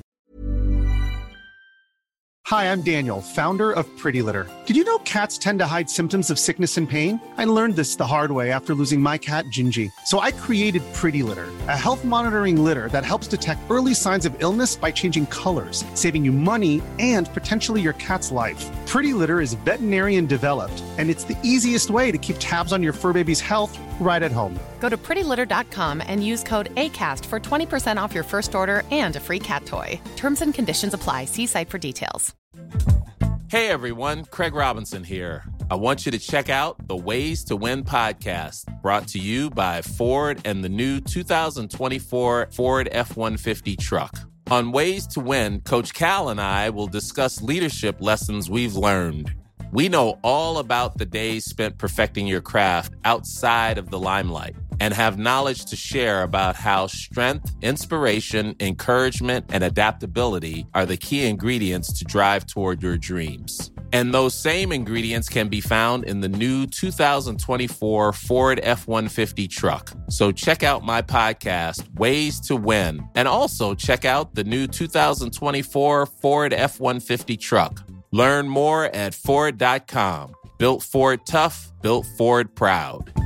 Hi, I'm Daniel, founder of Pretty Litter. Did you know cats tend to hide symptoms of sickness and pain? I learned this the hard way after losing my cat, Gingy. So I created Pretty Litter, a health monitoring litter that helps detect early signs of illness by changing colors, saving you money and potentially your cat's life. Pretty Litter is veterinarian developed, and it's the easiest way to keep tabs on your fur baby's health right at home. Go to pretty litter dot com and use code ACAST for twenty percent off your first order and a free cat toy. Terms and conditions apply. See site for details. Hey everyone, Craig Robinson here. I want you to check out the Ways to Win podcast, brought to you by Ford and the new two thousand twenty-four Ford F one fifty truck. On Ways to Win, Coach Cal and I will discuss leadership lessons we've learned. We know all about the days spent perfecting your craft outside of the limelight and have knowledge to share about how strength, inspiration, encouragement, and adaptability are the key ingredients to drive toward your dreams. And those same ingredients can be found in the new two thousand twenty-four Ford F one fifty truck. So check out my podcast, Ways to Win, and also check out the new two thousand twenty-four Ford F one fifty truck. Learn more at Ford dot com. Built Ford tough, built Ford proud.